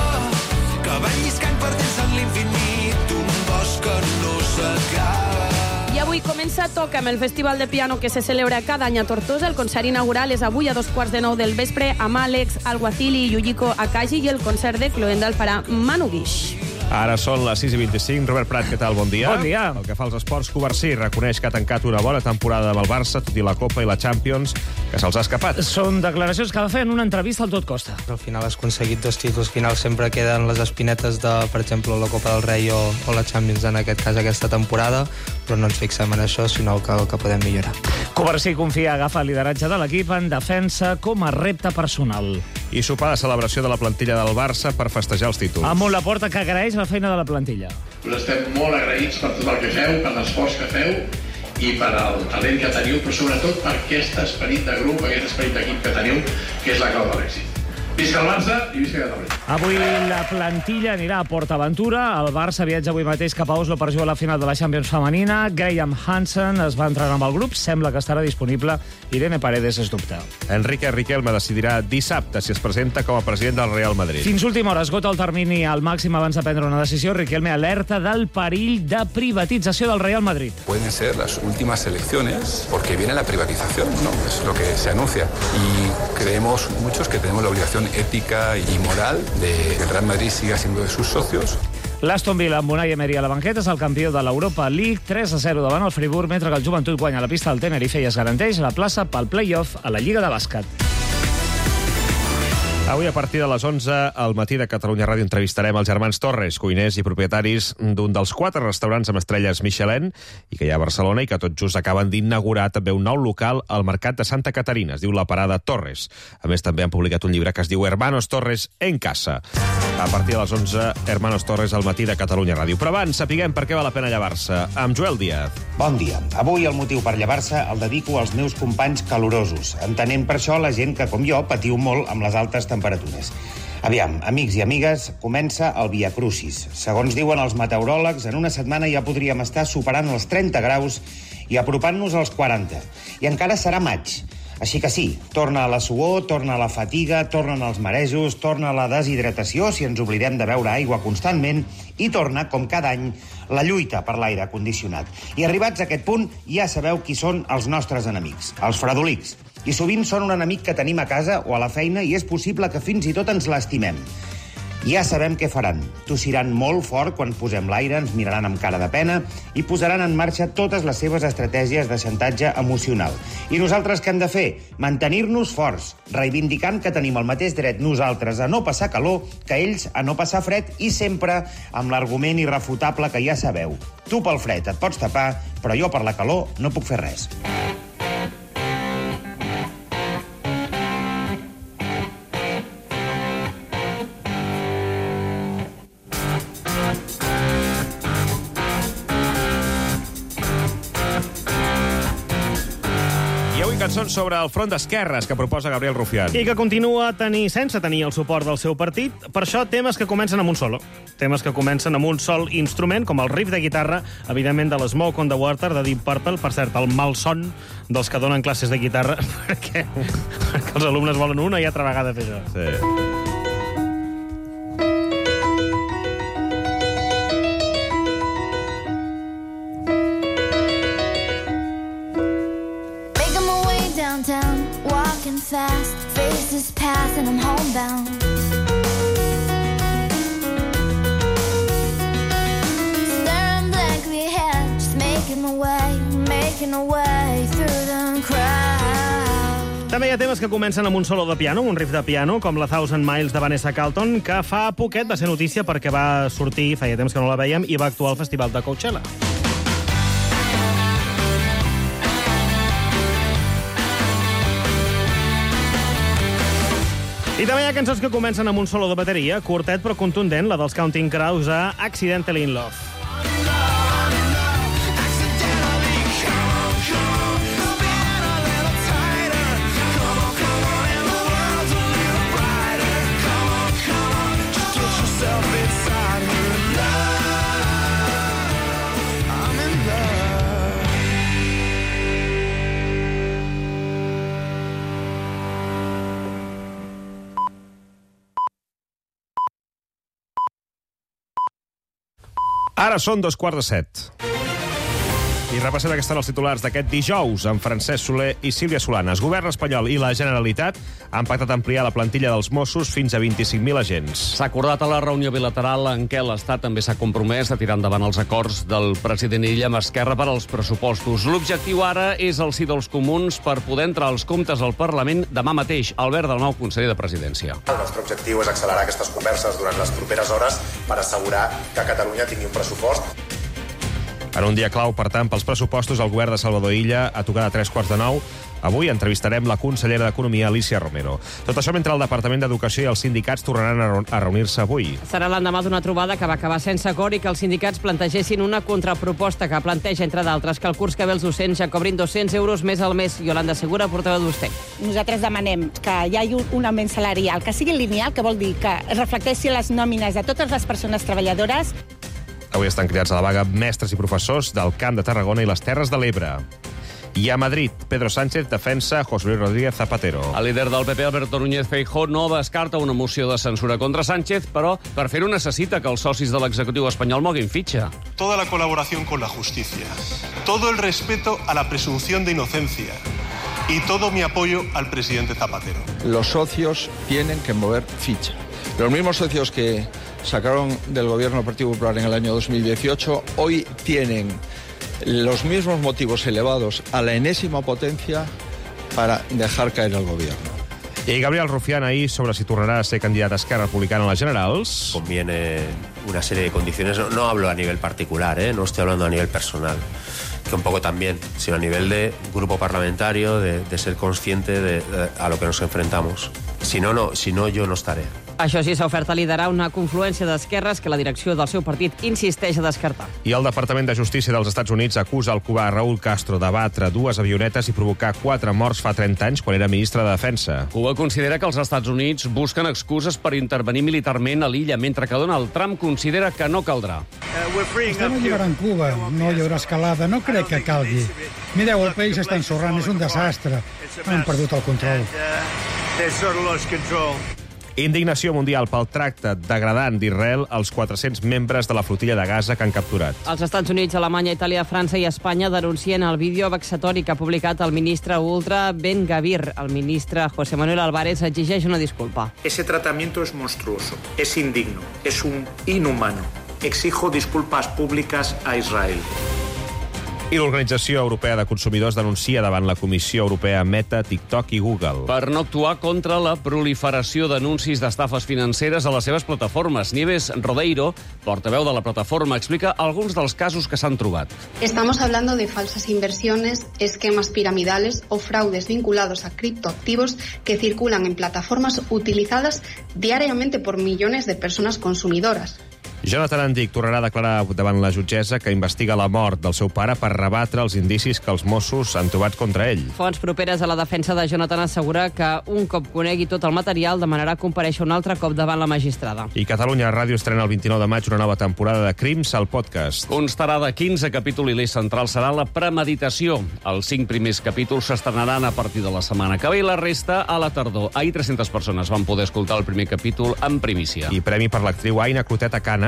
que van lliscant perdents en l'infinit, un bosc que no s'acaba. I avui comença Toca'm, el festival de piano que se celebra cada any a Tortosa. El concert inaugural és avui a dos quarts de nou del vespre amb Àlex Alguacili i Yuyiko Akagi i el concert de Cloenda el farà Manu Guix. Ara són les sis i vint-i-cinc. Robert Prat, què tal? Bon dia. Bon dia. El que fa als esports, Covarsí reconeix que ha tancat una bona temporada amb el Barça, tot i la Copa i la Champions, que se'ls ha escapat. Són declaracions que va fer en una entrevista al Tot Costa. Al final has aconseguit dos títols finals, sempre queden les espinetes de, per exemple, la Copa del Rei o, o la Champions, en aquest cas aquesta temporada, però no ens fixem en això, sinó que, que podem millorar. Covarsí confia agafar el lideratge de l'equip en defensa com a repte personal. I sopar de celebració de la plantilla del Barça per festejar els títols. Amb un Laporta que agraeix la feina de la plantilla. Us estem molt agraïts per tot el que feu, per l'esforç que feu i per el talent que teniu, però sobretot per aquest esperit de grup, aquest esperit d'equip que teniu, que és la clau de l'èxit. Visca el Barça i visca Catalunya. Avui la plantilla anirà a PortAventura. El Barça viatja avui mateix cap a Oslo per jugar a la final de la Champions femenina. Graham Hansen es va entrenar amb el grup. Sembla que estarà disponible. Irene Paredes es dubta. Enrique Riquelme decidirà dissabte si es presenta com a president del Real Madrid. Fins última hora esgota el termini al màxim abans de prendre una decisió. Riquelme alerta del perill de privatització del Real Madrid. Pueden ser las últimas elecciones porque viene la privatización, ¿no? Es lo que se anuncia. Y creemos muchos que tenemos la obligación ética y moral de que el Real Madrid siga siendo de sus socios. L'Aston Villa amb Unai Emery a la banqueta és el campió de l'Europa League, tres a zero davant el Friburg, mentre que el Joventut guanya la pista del Tenerife i es garanteix la plaça pel play-off a la Lliga de Bàsquet. Avui, a partir de les onze, al matí de Catalunya Ràdio entrevistarem els germans Torres, cuiners i propietaris d'un dels quatre restaurants amb estrelles Michelin i que hi ha a Barcelona i que tot just acaben d'inaugurar també un nou local al Mercat de Santa Caterina. Es diu La Parada Torres. A més, també han publicat un llibre que es diu Hermanos Torres en casa. A partir de les onze, Hermanos Torres al matí de Catalunya Ràdio. Però abans, sapiguem per què val la pena llevar-se. Amb Joel Díaz. Bon dia. Avui el motiu per llevar-se el dedico als meus companys calorosos, entenent per això la gent que, com jo, patiu molt amb les altes temperatures. Aviam, amics i amigues, comença el Via Crucis. Segons diuen els meteoròlegs, en una setmana ja podríem estar superant els trenta graus i apropant-nos als quaranta. I encara serà maig. Així que sí, torna a la suor, torna a la fatiga, tornen els marejos, torna a la deshidratació si ens oblidem de beure aigua constantment i torna, com cada any, la lluita per l'aire condicionat. I arribats a aquest punt, ja sabeu qui són els nostres enemics, els fredolics. I sovint són un enemic que tenim a casa o a la feina i és possible que fins i tot ens l'estimem. Ja sabem què faran. Tossiran molt fort quan posem l'aire, ens miraran amb cara de pena i posaran en marxa totes les seves estratègies de xantatge emocional. I nosaltres què hem de fer? Mantenir-nos forts, reivindicant que tenim el mateix dret nosaltres a no passar calor que ells a no passar fred i sempre amb l'argument irrefutable que ja sabeu. Tu pel fred et pots tapar, però jo per la calor no puc fer res. Cançons sobre el front d'esquerres que proposa Gabriel Rufián. I que continua tenir, sense tenir el suport del seu partit. Per això, temes que comencen amb un solo. Temes que comencen amb un sol instrument, com el riff de guitarra, evidentment de l'Smoke on the Water, de Deep Purple. Per cert, el malson dels que donen classes de guitarra, perquè, perquè els alumnes volen una i altra vegada fer això. Sí. Downtown, walking fast, faces pass and I'm homebound. Staring blankly ahead, just making my way, making my way through the crowd. També hi ha temes que comencen amb un solo de piano, un riff de piano, com la Thousand Miles de Vanessa Carlton, que fa poquet va ser notícia perquè va sortir, feia temps que no la veiem, i va actuar al Festival de Coachella. I també hi ha cançons que comencen amb un solo de bateria, curtet però contundent, la dels Counting Crows a Accidentally in Love. Ara són dos quarts de set. I repassem aquests són els titulars d'aquest dijous amb Francesc Soler i Sílvia Solanes. Govern espanyol i la Generalitat han pactat ampliar la plantilla dels Mossos fins a vint-i-cinc mil agents. S'ha acordat a la reunió bilateral en què l'Estat també s'ha compromès a tirar endavant els acords del president Illa amb Esquerra per als pressupostos. L'objectiu ara és el sí dels comuns per poder entrar als comptes al Parlament demà mateix. Albert Dalmau, conseller de Presidència. El nostre objectiu és accelerar aquestes converses durant les properes hores per assegurar que Catalunya tingui un pressupost. En un dia clau, per tant, pels pressupostos, el govern de Salvador Illa a tocar de tres quarts de nou. Avui entrevistarem la consellera d'Economia, Alicia Romero. Tot això mentre el Departament d'Educació i els sindicats tornaran a reunir-se avui. Serà l'endemà d'una trobada que va acabar sense acord i que els sindicats plantegessin una contraproposta que planteja, entre d'altres, que el curs que ve els docents ja cobrin dos-cents euros més al mes. Yolanda Segura, portaveu d'U S T E. Nosaltres demanem que hi hagi un augment salarial, que sigui lineal, que vol dir que es reflecteixi les nòmines de totes les persones treballadores. Avui estan cridats a la vaga mestres i professors del Camp de Tarragona i les Terres de l'Ebre. I a Madrid, Pedro Sánchez defensa José Luis Rodríguez Zapatero. El líder del P P, Alberto Núñez Feijóo, no descarta una moció de censura contra Sánchez, però per fer-ho necessita que els socis de l'executiu espanyol moguin fitxa. Toda la colaboración con la justicia, todo el respeto a la presunción de inocencia y todo mi apoyo al presidente Zapatero. Los socios tienen que mover ficha. Los mismos socios que sacaron del gobierno del Partido Popular en el año dos mil dieciocho, hoy tienen los mismos motivos elevados a la enésima potencia para dejar caer el gobierno. Y Gabriel Rufián ahí sobre si tornará a ser candidat a Esquerra Republicana en las generals. Conviene una serie de condiciones. No, no hablo a nivel particular, ¿eh? No estoy hablando a nivel personal, que un poco también, sino a nivel de grupo parlamentario, de, de ser consciente de, de a lo que nos enfrentamos. Si no, no, si no, yo no estaré. Això sí, s'ha ofert a liderar una confluència d'esquerres que la direcció del seu partit insisteix a descartar. I el Departament de Justícia dels Estats Units acusa el cubà Raúl Castro d'abatre dues avionetes i provocar quatre morts fa trenta anys quan era ministre de Defensa. Cuba considera que els Estats Units busquen excuses per intervenir militarment a l'illa, mentre que Donald Trump considera que no caldrà. Estem alliberant Cuba, no hi haurà escalada, no crec que calgui. Mireu, el país està ensorrant, és un desastre. Han perdut el control. Indignació mundial pel tracte degradant d'Israel als quatre-cents membres de la flotilla de Gaza que han capturat. Els Estats Units, Alemanya, Itàlia, França i Espanya denuncien el vídeo vexatori que ha publicat el ministre ultra Ben Gavir. El ministre José Manuel Álvarez exigeix una disculpa. Ese tratamiento es monstruoso, es indigno, es un inhumano. Exijo disculpas públicas a Israel. I l'Organització Europea de Consumidors denuncia davant la Comissió Europea Meta, TikTok i Google. Per no actuar contra la proliferació d'anuncis d'estafes financeres a les seves plataformes. Nieves Rodeiro, portaveu de la plataforma, explica alguns dels casos que s'han trobat. Estamos hablando de falsas inversiones, esquemas piramidales o fraudes vinculados a criptoactivos que circulan en plataformas utilizadas diariamente por millones de personas consumidoras. Jonathan Andic tornarà a declarar davant la jutgessa que investiga la mort del seu pare per rebatre els indicis que els Mossos han trobat contra ell. Fonts properes a la defensa de Jonathan assegura que un cop conegui tot el material demanarà comparèixer un altre cop davant la magistrada. I Catalunya Ràdio estrena el vint-i-nou de maig una nova temporada de Crims al podcast. Constarà de quinze capítols i l'eix central serà la premeditació. Els cinc primers capítols s'estrenaran a partir de la setmana que ve i la resta a la tardor. Ahir tres-centes persones van poder escoltar el primer capítol en primícia. I premi per l'actriu Aina Clotet a Canes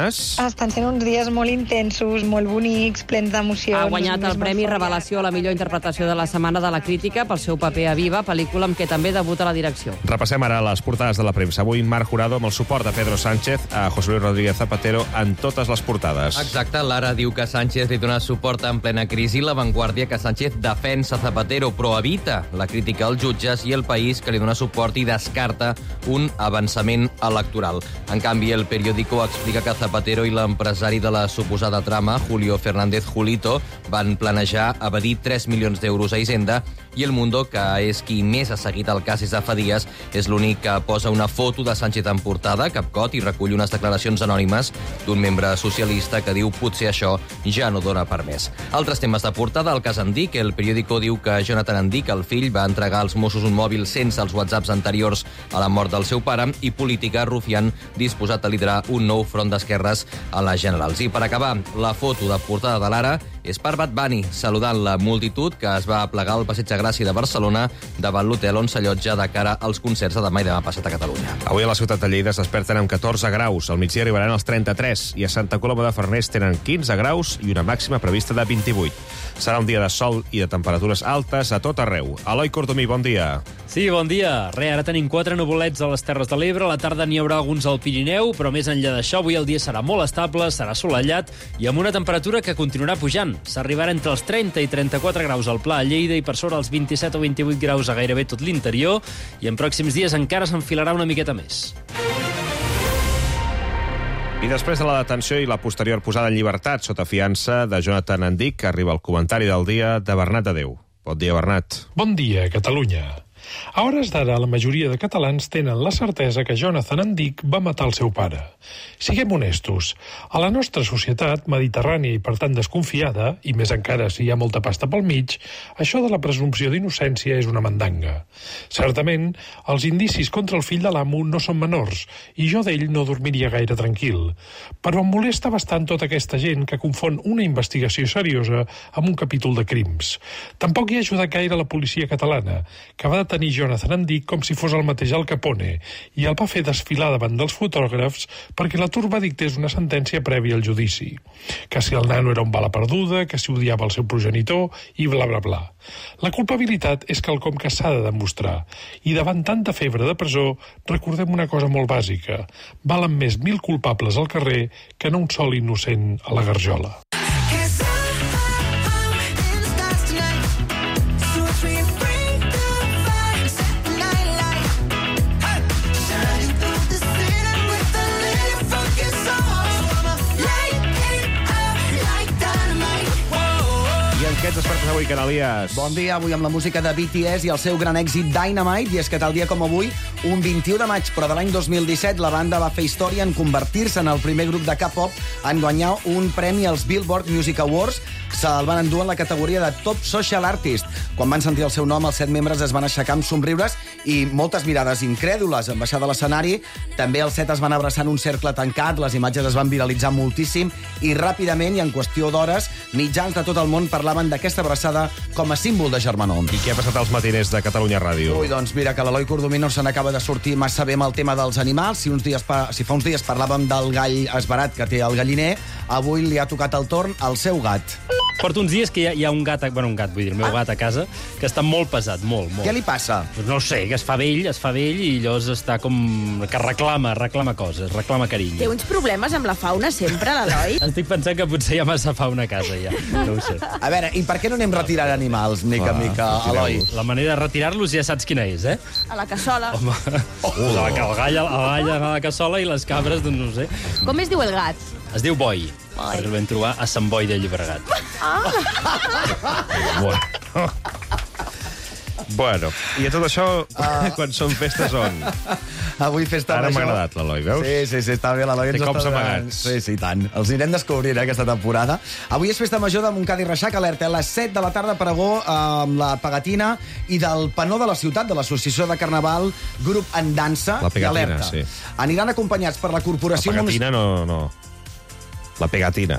bones. Estan sent uns dies molt intensos, molt bonics, plens d'emocions. Ha guanyat el Premi Revelació a la millor interpretació de la Setmana de la Crítica pel seu paper a Viva, pel·lícula amb què també debuta la direcció. Repassem ara les portades de la premsa. Avui Marc Jurado amb el suport de Pedro Sánchez a José Luis Rodríguez Zapatero en totes les portades. Exacte, Lara diu que Sánchez li dona suport en plena crisi, La Vanguardia que Sánchez defensa Zapatero però evita la crítica als jutges i El País que li dona suport i descarta un avançament electoral. En canvi, El Periódico explica que Zapatero i l'empresari de la suposada trama, Julio Fernández Julito, van planejar evadir tres milions d'euros a Hisenda i El Mundo, que és qui més ha seguit el cas des de fa dies, és l'únic que posa una foto de Sánchez en portada, capcot, i recull unes declaracions anònimes d'un membre socialista que diu potser això ja no dona per més. Altres temes de portada, el cas Andic. El Periódico diu que Jonathan Andic, el fill, va entregar als Mossos un mòbil sense els whatsapps anteriors a la mort del seu pare, i Política, Rufián, disposat a liderar un nou front d'esquerres a les generals. I per acabar, la foto de portada de l'Ara és per Bad Bunny, saludant la multitud que es va aplegar al Passeig de Gràcia de Barcelona davant l'hotel on s'allotja de cara als concerts de demà i demà passat a Catalunya. Avui a la ciutat de Lleida es desperten amb catorze graus, al migdia arribaran als trenta-tres, i a Santa Coloma de Farners tenen quinze graus i una màxima prevista de vint-i-vuit. Serà un dia de sol i de temperatures altes a tot arreu. Eloi Cordomí, bon dia. Sí, bon dia. Re, ara tenim quatre nuvolets a les Terres de l'Ebre, a la tarda n'hi haurà alguns al Pirineu, però més enllà d'això, avui el dia serà molt estable, serà assolellat i amb una temperatura que continuarà pujant. S'arribarà entre els trenta i trenta-quatre graus al Pla a Lleida i per sobre els vint-i-set o vint-i-vuit graus a gairebé tot l'interior, i en pròxims dies encara s'enfilarà una miqueta més. I després de la detenció i la posterior posada en llibertat sota fiança de Jonathan Andic, arriba el comentari del dia de Bernat Adeu. Bon dia, Bernat. Bon dia, Catalunya. A hores d'ara, la majoria de catalans tenen la certesa que Jonathan Andic va matar el seu pare. Siguem honestos, a la nostra societat mediterrània i per tant desconfiada, i més encara si hi ha molta pasta pel mig, això de la presumpció d'innocència és una mandanga. Certament, els indicis contra el fill de l'amo no són menors, i jo d'ell no dormiria gaire tranquil. Però em molesta bastant tota aquesta gent que confon una investigació seriosa amb un capítol de crims. Tampoc hi ha ajudat gaire la policia catalana, que va detenir Jonathan Andic com si fos el mateix Al Capone i el va fer desfilar davant dels fotògrafs perquè la turba dictés una sentència prèvia al judici. Que si el nano era un bala perduda, que si odiava el seu progenitor i bla bla bla. La culpabilitat és quelcom que s'ha de demostrar i davant tanta febre de presó recordem una cosa molt bàsica. Valen més mil culpables al carrer que no un sol innocent a la garjola. Què ets despertes avui, Canalies? Bon dia, avui amb la música de B T S i el seu gran èxit Dynamite, i és que tal dia com avui, un vint-i-u de maig, però de l'any dos mil disset, la banda va fer història en convertir-se en el primer grup de K-pop en guanyar un premi als Billboard Music Awards. Se'l van endur en la categoria de Top Social Artist. Quan van sentir el seu nom, els set membres es van aixecar amb somriures i moltes mirades incrèdules en baixar de l'escenari. També els set es van abraçar en un cercle tancat, les imatges es van viralitzar moltíssim i ràpidament, i en qüestió d'hores, mitjans de tot el món parlaven d'aquesta abraçada com a símbol de germanor. I què ha passat als matiners de Catalunya Ràdio? Ui, doncs mira, que l'Eloi Cordomí no se n'acaba de sortir massa bé amb el tema dels animals. Si, uns dies pa... si fa uns dies parlàvem del gall esbarat que té el galliner, avui li ha tocat el torn al seu gat. Porto uns dies que hi ha, hi ha un gat, bueno, un gat, vull dir, el meu ah. gat a casa, que està molt pesat, molt, molt. Què li passa? No ho sé, que es fa vell, es fa vell i llavors està com... que reclama, reclama coses, reclama carinyo. Té uns problemes amb la fauna sempre, l'Eloi? Estic pensant que potser hi ha massa fauna a casa, ja. No ho sé. A veure, i per què no anem retirant animals, mica en mica, Eloi? La manera de retirar-los ja saps quina és, eh? A la cassola. Home, oh. el gall, el gall a la cassola i les cabres, doncs no ho sé. Com es diu el gat? Es diu Boi, perquè el vam trobar a Sant Boi de Llobregat. Ah! Bueno. Bueno, i a tot això, uh... quan són festes on? Avui festa Ara major. m'ha agradat l'Eloi, veus? Sí, sí, sí, està bé, l'Eloi ens Té cops està amagats. Sí, sí, tant. Els anirem descobrint, eh, aquesta temporada. Avui és festa major de Montcada i Reixac, alerta. A les set de la tarda, pregó amb la Pegatina i del Penó de la Ciutat, de l'Associació de Carnaval, grup en dansa La i Pegatina, alerta. sí. Aniran acompanyats per la Corporació... La Pegatina no, no. La Pegatina.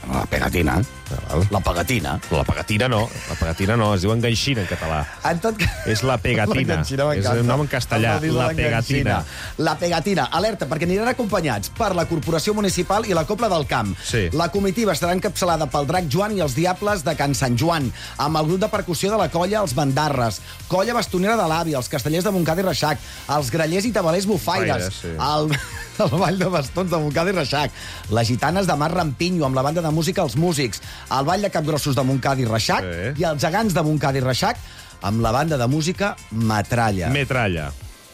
La pegatina. La pegatina. La pegatina no. La pegatina no. Es diu enganxina en català. En tot cas... És la pegatina. La és un nom en castellà. La pegatina. La pegatina. Alerta, perquè aniran acompanyats per la Corporació Municipal i la Cobla del Camp. Sí. La comitiva estarà encapçalada pel Drac Joan i els Diables de Can Sant Joan, amb el grup de percussió de la colla Els Bandarres, colla bastonera de l'Avi, els castellers de Montcada i Reixac, els grallers i tabalers bufaires, Faires, sí. el... el Ball de Bastons de Montcada i Reixac, les gitanes de Mar Rampinyo amb la banda de música Els Músics, el Ball de Capgrossos de Montcada i Reixac Sí. i els gegants de Montcada i Reixac amb la banda de música Metralla. Metralla.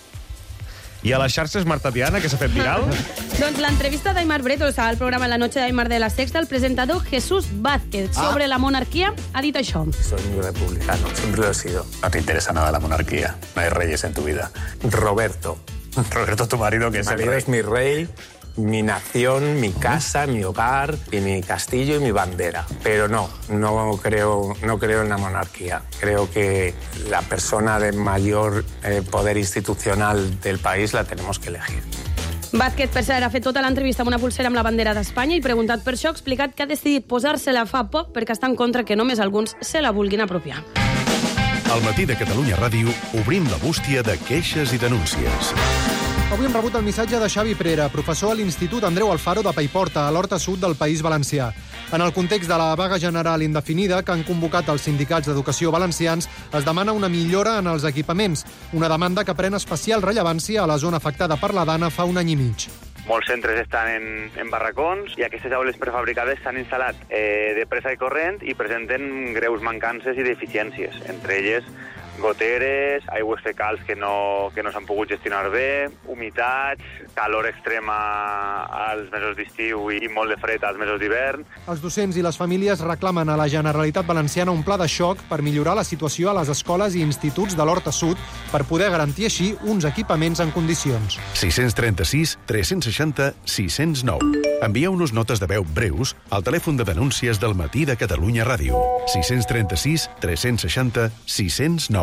I a les xarxes, Marta Tiana, que s'ha fet viral? Doncs l'entrevista d'Aimar Bretos al programa La Noche de Aimar de la Sexta, el presentador Jesús Vázquez sobre Ah. la monarquía ha dit això. Soy muy republicano, siempre lo he sido. No te interesa nada la monarquía, no hay reyes en tu vida. Roberto. Roberto, tu marido, que es el rey. Es mi rey, mi nación, mi casa, mi hogar, y mi castillo y mi bandera. Pero no, no creo, no creo en la monarquía. Creo que la persona de mayor eh, poder institucional del país la tenemos que elegir. Vázquez, per cert, ha fet tota l'entrevista amb una pulsera amb la bandera d'Espanya i preguntat per això ha explicat que ha decidit posar-se-la fa poc perquè està en contra que només alguns se la vulguin apropiar. Al matí de Catalunya Ràdio obrim la bústia de queixes i denúncies. Avui hem rebut el missatge de Xavi Prera, professor a l'Institut Andreu Alfaro de Paiporta, a l'Horta Sud del País Valencià. En el context de la vaga general indefinida que han convocat els sindicats d'educació valencians, es demana una millora en els equipaments, una demanda que pren especial rellevància a la zona afectada per la Dana fa un any i mig. Molts centres estan en, en barracons i aquestes aules prefabricades s'han instal·lat eh, de pressa i corrent i presenten greus mancances i deficiències, entre elles goteres, aigües fecals que no, que no s'han pogut gestionar bé, humitats, calor extrema als mesos d'estiu i molt de fred als mesos d'hivern. Els docents i les famílies reclamen a la Generalitat Valenciana un pla de xoc per millorar la situació a les escoles i instituts de l'Horta Sud per poder garantir així uns equipaments en condicions. sis tres sis, tres seixanta, sis zero nou. Envieu-nos notes de veu breus al telèfon de denúncies del matí de Catalunya Ràdio. sis tres sis, tres seixanta, sis zero nou.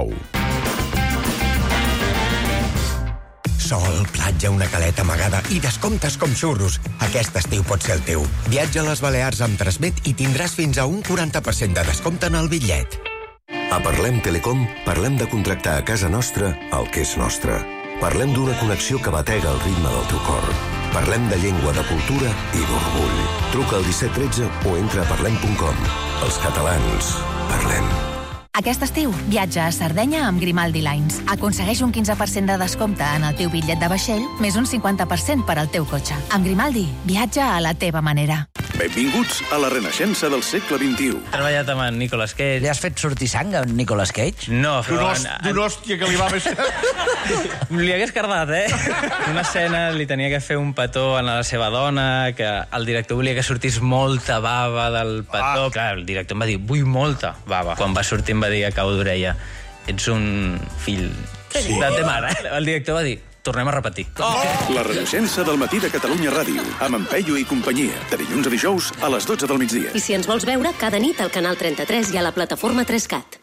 Sol, platja, una caleta amagada i descomptes com xurros. Aquest estiu pot ser el teu. Viatja a les Balears amb Transmet i tindràs fins a un quaranta per cent de descompte en el bitllet. A Parlem Telecom parlem de contractar a casa nostra el que és nostre. Parlem d'una connexió que batega el ritme del teu cor. Parlem de llengua, de cultura i d'orgull. Truca al disset tretze o entra a parlem punt com. Els catalans, parlem. Aquest estiu, viatja a Sardenya amb Grimaldi Lines. Aconsegueix un quinze per cent de descompte en el teu bitllet de vaixell, més un cinquanta per cent per al teu cotxe. Amb Grimaldi, viatja a la teva manera. Benvinguts a la renaixença del segle vint-i-u. He treballat amb en Nicolas Cage. Li has fet sortir sang a en Nicolas Cage? No, però... D'una hòstia que li va més... Li hagués cardat, eh? Una escena li tenia que fer un petó a la seva dona, que el director volia que sortís molta bava del petó. Ah. Clar, el director em va dir, vull molta bava. Quan va sortir em va dir a cau d'orella, ets un fill sí. de ta mare. El director va dir, tornem a repetir. Oh. La renaixença del matí de Catalunya Ràdio, amb en Peyu i companyia, de dilluns a dijous a les dotze del migdia. I si ens vols veure, cada nit al canal trenta-tres i a la plataforma tres cat.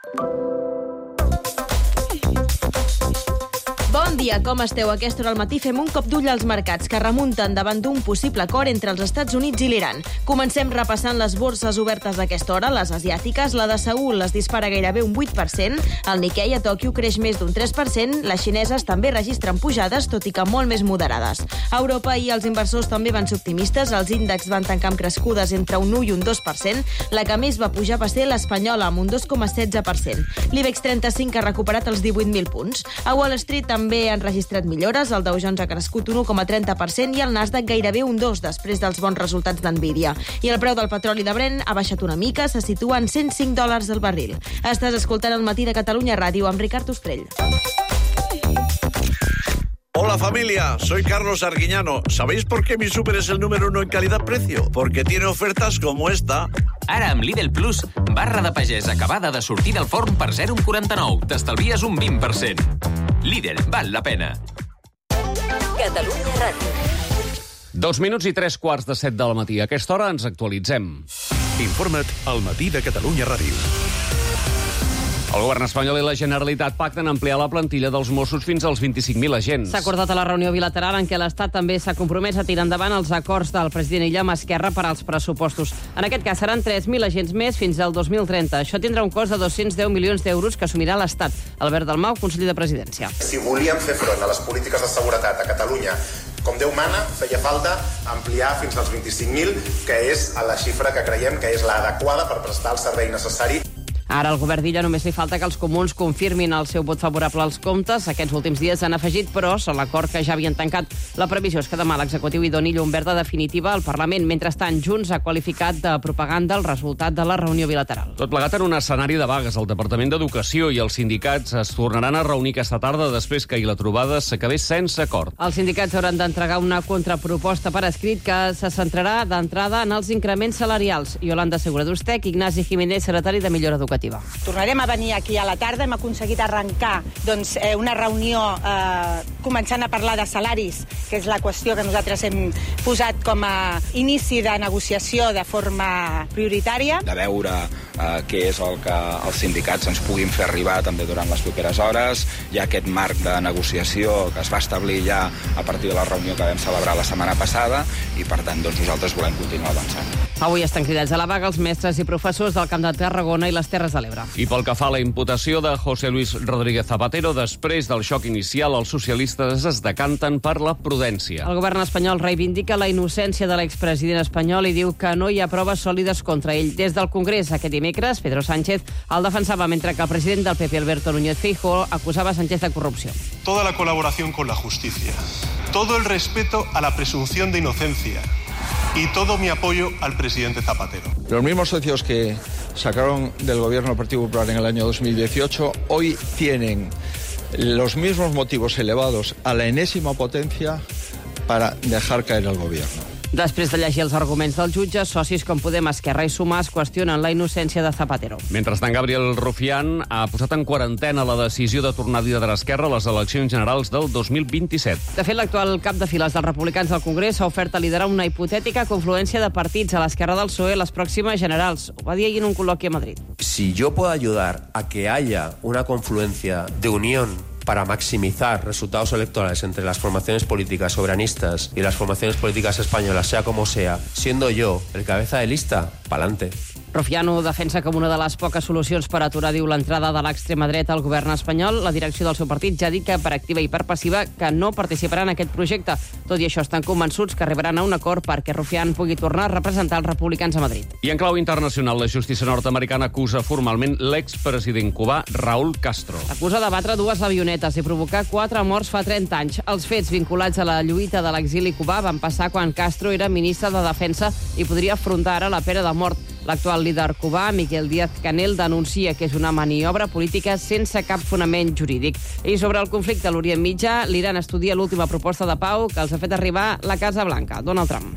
Bon dia, com esteu? A aquesta hora al matí fem un cop d'ull als mercats que remunten davant d'un possible acord entre els Estats Units i l'Iran. Comencem repassant les borses obertes a aquesta hora, les asiàtiques. La de Seül les dispara gairebé un vuit per cent, el Nikkei a Tòquio creix més d'un tres per cent, les xineses també registren pujades, tot i que molt més moderades. A Europa i els inversors també van ser optimistes, els índexs van tancar amb crescudes entre un u i un dos per cent, la que més va pujar va ser l'espanyola, amb un dos coma setze per cent. L'IBEX trenta-cinc ha recuperat els divuit mil punts. A Wall Street també han registrat millores, el Dow Jones ha crescut un u coma trenta per cent i el Nasdaq gairebé un dos després dels bons resultats d'Nvidia. I el preu del petroli de Brent ha baixat una mica, se situa en cent cinc dòlars el barril. Estàs escoltant el matí de Catalunya Ràdio amb Ricard Ostrell. Hola familia, soy Carlos Arguiñano. ¿Sabéis por qué mi súper es el número uno en calidad-precio? Porque tiene ofertas como esta. Ara, amb Lidl Plus, barra de pagès acabada de sortir del forn per zero coma quaranta-nou. T'estalvies un vint per cent. Lidl, val la pena. Catalunya Ràdio. Dos minuts i tres quarts de set del matí. A aquesta hora ens actualitzem. Informa't al matí de Catalunya Ràdio. El govern espanyol i la Generalitat pacten ampliar la plantilla dels Mossos fins als vint-i-cinc mil agents. S'ha acordat a la reunió bilateral en què l'Estat també s'ha compromès a tirar endavant els acords del president Illa amb Esquerra per als pressupostos. En aquest cas seran tres mil agents més fins al dos mil trenta. Això tindrà un cost de dos-cents deu milions d'euros que assumirà l'Estat. Albert Dalmau, conseller de Presidència. Si volíem fer front a les polítiques de seguretat a Catalunya com Déu mana, feia falta ampliar fins als vint-i-cinc mil, que és la xifra que creiem que és l'adequada per prestar el servei necessari. Ara al govern d'Illa només li falta que els comuns confirmin el seu vot favorable als comptes. Aquests últims dies han afegit, però, a l'acord que ja havien tancat. La previsió és que demà l'executiu hi doni llum verda definitiva al Parlament. Mentrestant, Junts ha qualificat de propaganda el resultat de la reunió bilateral. Tot plegat en un escenari de vagues. El Departament d'Educació i els sindicats es tornaran a reunir aquesta tarda després que ahir la trobada s'acabés sense acord. Els sindicats hauran d'entregar una contraproposta per escrit que se centrarà d'entrada en els increments salarials. Yolanda Segura-Dustec, Ignasi Jiménez, secretari de Millora Educativa. Tornarem a venir aquí a la tarda. Hem aconseguit arrencar doncs, eh, una reunió eh, començant a parlar de salaris, que és la qüestió que nosaltres hem posat com a inici de negociació de forma prioritària. De veure eh, què és el que els sindicats ens puguin fer arribar també durant les properes hores. Hi ha aquest marc de negociació que es va establir ja a partir de la reunió que vam celebrar la setmana passada i, per tant, doncs, nosaltres volem continuar avançant. Avui estan cridats a la vaga els mestres i professors del Camp de Tarragona i les Terres de l'Ebre. I pel que fa a la imputació de José Luis Rodríguez Zapatero, després del xoc inicial, els socialistes es decanten per la prudència. El govern espanyol reivindica la innocència de l'expresident espanyol i diu que no hi ha proves sòlides contra ell. Des del Congrés, aquest dimecres, Pedro Sánchez el defensava, mentre que el president del P P, Alberto Núñez Feijóo, acusava Sánchez de corrupció. Toda la colaboración con la justicia, todo el respeto a la presunción de inocencia y todo mi apoyo al presidente Zapatero. Los mismos socios que sacaron del gobierno del Partido Popular en el año dos mil dieciocho hoy tienen los mismos motivos elevados a la enésima potencia para dejar caer el gobierno. Després de llegir els arguments del jutge, socis com Podem, Esquerra i Sumar es qüestionen la innocència de Zapatero. Mentrestant, Gabriel Rufián ha posat en quarantena la decisió de tornar a liderar Esquerra a les eleccions generals del dos mil vint-i-set. De fet, l'actual cap de files dels republicans del Congrés s'ha ofert a liderar una hipotètica confluència de partits a l'esquerra del P S O E a les pròximes generals. Ho va dir ahir en un col·loqui a Madrid. Si yo puedo ayudar a que haya una confluencia de unión para maximizar resultados electorales entre las formaciones políticas soberanistas y las formaciones políticas españolas, sea como sea, siendo yo el cabeza de lista, pa'lante. Rufián ho defensa com una de les poques solucions per aturar, diu, l'entrada de l'extrema dreta al govern espanyol. La direcció del seu partit ja ha dit que per activa i per passiva que no participarà en aquest projecte. Tot i això, estan convençuts que arribaran a un acord perquè Rufián pugui tornar a representar els republicans a Madrid. I en clau internacional, la justícia nord-americana acusa formalment l'expresident cubà Raúl Castro. Acusa de batre dues avionetes i provocar quatre morts fa trenta anys. Els fets vinculats a la lluita de l'exili cubà van passar quan Castro era ministre de Defensa i podria afrontar ara la pena de mort. L'actual líder cubà, Miguel Díaz-Canel, denuncia que és una maniobra política sense cap fonament jurídic. I sobre el conflicte a l'Orient Mitjà, l'Iran estudia l'última proposta de pau que els ha fet arribar la Casa Blanca, Donald Trump.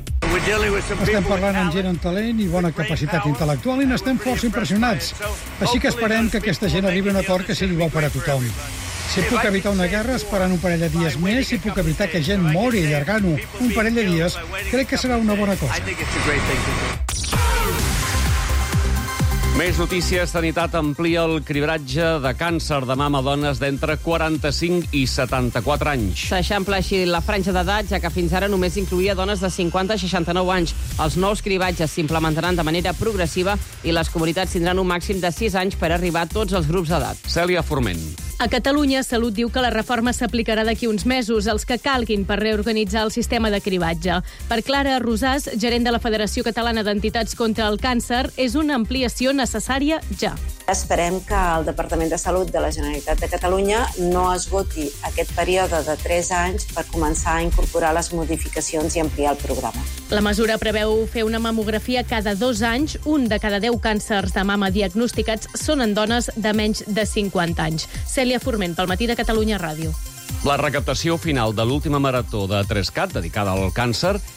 Estem parlant amb gent amb talent i bona capacitat intel·lectual i n'estem força impressionats. Així que esperem que aquesta gent arribi a un acord que sigui bo per a tothom. Si puc evitar una guerra esperant un parell de dies més, si puc evitar que gent mori allargant-ho un parell de dies, crec que serà una bona cosa. Més notícies. Sanitat amplia el cribratge de càncer de mama a dones d'entre quaranta-cinc i setanta-quatre anys. S'eixampla així la franja d'edat, ja que fins ara només incluïa dones de cinquanta a seixanta-nou anys. Els nous cribatges s'implementaran de manera progressiva i les comunitats tindran un màxim de sis anys per arribar a tots els grups d'edat. Cèlia Forment. A Catalunya, Salut diu que la reforma s'aplicarà d'aquí uns mesos, els que calguin per reorganitzar el sistema de cribatge. Per Clara Rosàs, gerent de la Federació Catalana d'Entitats contra el Càncer, és una ampliació necessària ja. Esperem que el Departament de Salut de la Generalitat de Catalunya no esgoti aquest període de tres anys per començar a incorporar les modificacions i ampliar el programa. La mesura preveu fer una mamografia cada dos anys. Un de cada deu càncers de mama diagnosticats són en dones de menys de cinquanta anys. Cèlia Forment, pel Matí de Catalunya Ràdio. La recaptació final de l'última marató de tres cat, dedicada al càncer,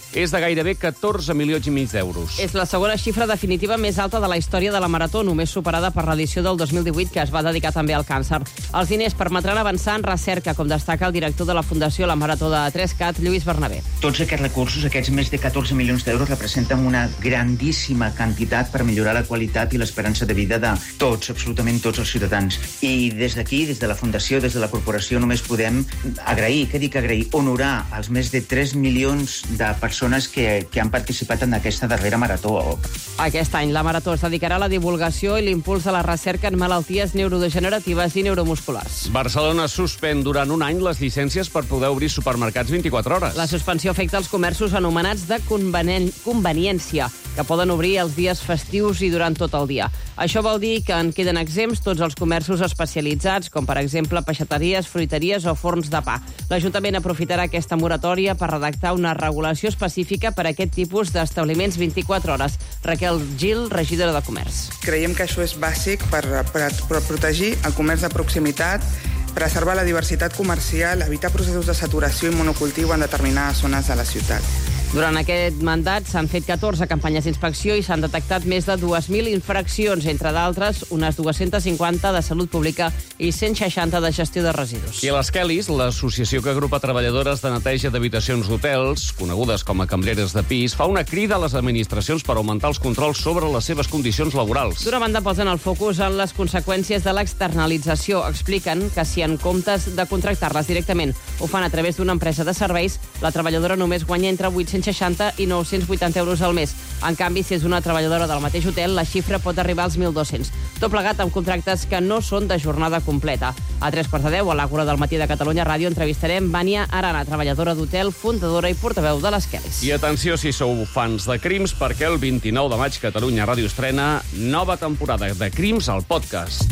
és de gairebé catorze milions i mig d'euros. És la segona xifra definitiva més alta de la història de la Marató, només superada per l'edició del dos mil divuit, que es va dedicar també al càncer. Els diners permetran avançar en recerca, com destaca el director de la Fundació La Marató de Trescat, Lluís Bernabé. Tots aquests recursos, aquests més de catorze milions d'euros, representen una grandíssima quantitat per millorar la qualitat i l'esperança de vida de tots, absolutament tots els ciutadans. I des d'aquí, des de la Fundació, des de la Corporació, només podem agrair, què dic agrair, honorar els més de tres milions de persones que, que han participat en aquesta darrera marató. Aquest any la Marató es dedicarà a la divulgació i l'impuls de la recerca en malalties neurodegeneratives i neuromusculars. Barcelona suspèn durant un any les llicències per poder obrir supermercats vint-i-quatre hores. La suspensió afecta els comerços anomenats de convenien conveniència, que poden obrir els dies festius i durant tot el dia. Això vol dir que en queden exempts tots els comerços especialitzats, com per exemple peixateries, fruiteries o forns de pa. L'Ajuntament aprofitarà aquesta moratòria per redactar una regulació específica per a aquest tipus d'establiments vint-i-quatre hores. Raquel Gil, regidora de Comerç. Creiem que això és bàsic per, per, per protegir el comerç de proximitat, preservar la diversitat comercial, evitar processos de saturació i monocultiu en determinades zones de la ciutat. Durant aquest mandat s'han fet catorze campanyes d'inspecció i s'han detectat més de dues mil infraccions, entre d'altres unes dues-centes cinquanta de salut pública i cent seixanta de gestió de residus. I a les Kellys, l'associació que agrupa treballadores de neteja d'habitacions d'hotels, conegudes com a cambreres de pis, fa una crida a les administracions per augmentar els controls sobre les seves condicions laborals. D'una banda, posen el focus en les conseqüències de l'externalització. Expliquen que si en comptes de contractar-les directament ho fan a través d'una empresa de serveis, la treballadora només guanya entre vuit-cents seixanta i nou-cents vuitanta euros al mes. En canvi, si és una treballadora del mateix hotel, la xifra pot arribar als mil dos-cents. Tot plegat amb contractes que no són de jornada completa. A tres quarts de deu, a l'Àgora del Matí de Catalunya Ràdio, entrevistarem Vania Arana, treballadora d'hotel, fundadora i portaveu de les Kellys. I atenció si sou fans de Crims, perquè el vint-i-nou de maig Catalunya Ràdio estrena nova temporada de Crims al podcast.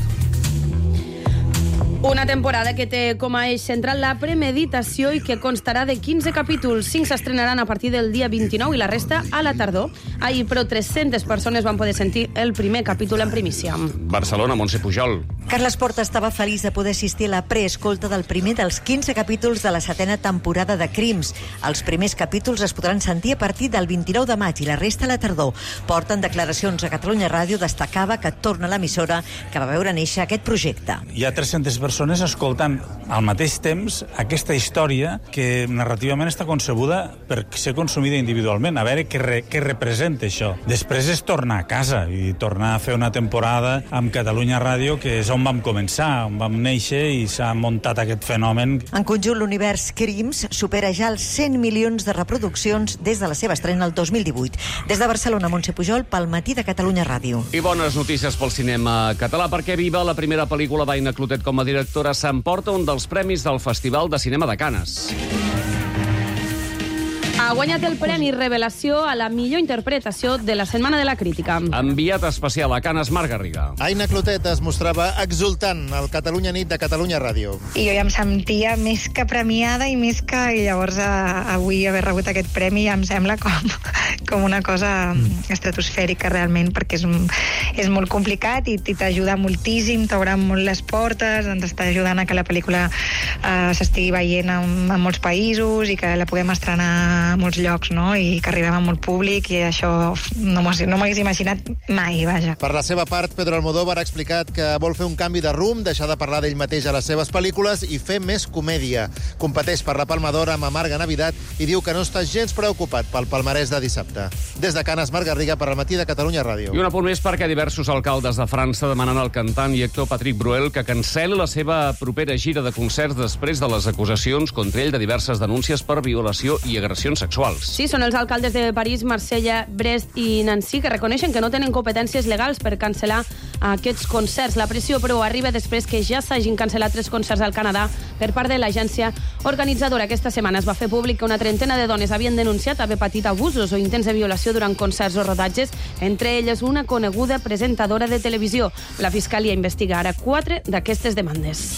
Una temporada que té com a eix central la premeditació i que constarà de quinze capítols. cinc s'estrenaran a partir del dia vint-i-nou i la resta a la tardor. Ahir, però, tres-centes persones van poder sentir el primer capítol en primícia. Barcelona, Montse Pujol. Carles Porta estava feliç de poder assistir a la preescolta del primer dels quinze capítols de la setena temporada de Crims. Els primers capítols es podran sentir a partir del vint-i-nou de maig i la resta a la tardor. Porta, en declaracions a Catalunya Ràdio, destacava que torna a l'emissora que va veure néixer aquest projecte. Hi ha tres-centes persones escoltant al mateix temps aquesta història que narrativament està concebuda per ser consumida individualment, a veure què, re, què representa això. Després és tornar a casa i tornar a fer una temporada amb Catalunya Ràdio, que és on vam començar, on vam néixer i s'ha muntat aquest fenomen. En conjunt, l'univers Crims supera ja els cent milions de reproduccions des de la seva estrena el dos mil divuit. Des de Barcelona, Montse Pujol, pel Matí de Catalunya Ràdio. I bones notícies pel cinema català, perquè Viva, la primera pel·lícula d'Aina Clotet com a directora, s'emporta un dels premis del Festival de Cinema de Canes. Ha guanyat el Premi Revelació a la millor interpretació de la Setmana de la Crítica. Enviat especial a Canes, Marc Garriga. Aina Clotet es mostrava exultant al Catalunya Nit de Catalunya Ràdio. I jo ja em sentia més que premiada i més que... I llavors a, avui haver rebut aquest premi em sembla com, com una cosa estratosfèrica realment, perquè és, és molt complicat i, i t'ajuda moltíssim, t'obre molt les portes, ens està ajudant a que la pel·lícula eh, s'estigui veient en, en molts països i que la puguem estrenar a molts llocs, no? I que arribem a molt públic i això no m'ho no m'hagués imaginat mai, vaja. Per la seva part, Pedro Almodóvar ha explicat que vol fer un canvi de rumb, deixar de parlar d'ell mateix a les seves pel·lícules i fer més comèdia. Competeix per la Palma d'Or amb Amarga Navidad i diu que no està gens preocupat pel palmarès de dissabte. Des de Canes, Marc Garriga, per al Matí de Catalunya Ràdio. I un apunt més perquè diversos alcaldes de França demanen al cantant i actor Patrick Bruel que cancel·li la seva propera gira de concerts després de les acusacions contra ell de diverses denúncies per violació i agressions sexuals. Sí, són els alcaldes de París, Marsella, Brest i Nancy que reconeixen que no tenen competències legals per cancel·lar aquests concerts. La pressió, però, arriba després que ja s'hagin cancel·lat tres concerts al Canadà per part de l'agència organitzadora. Aquesta setmana es va fer públic que una trentena de dones havien denunciat haver patit abusos o intents de violació durant concerts o rodatges, entre elles una coneguda presentadora de televisió. La Fiscalia investiga ara quatre d'aquestes demandes.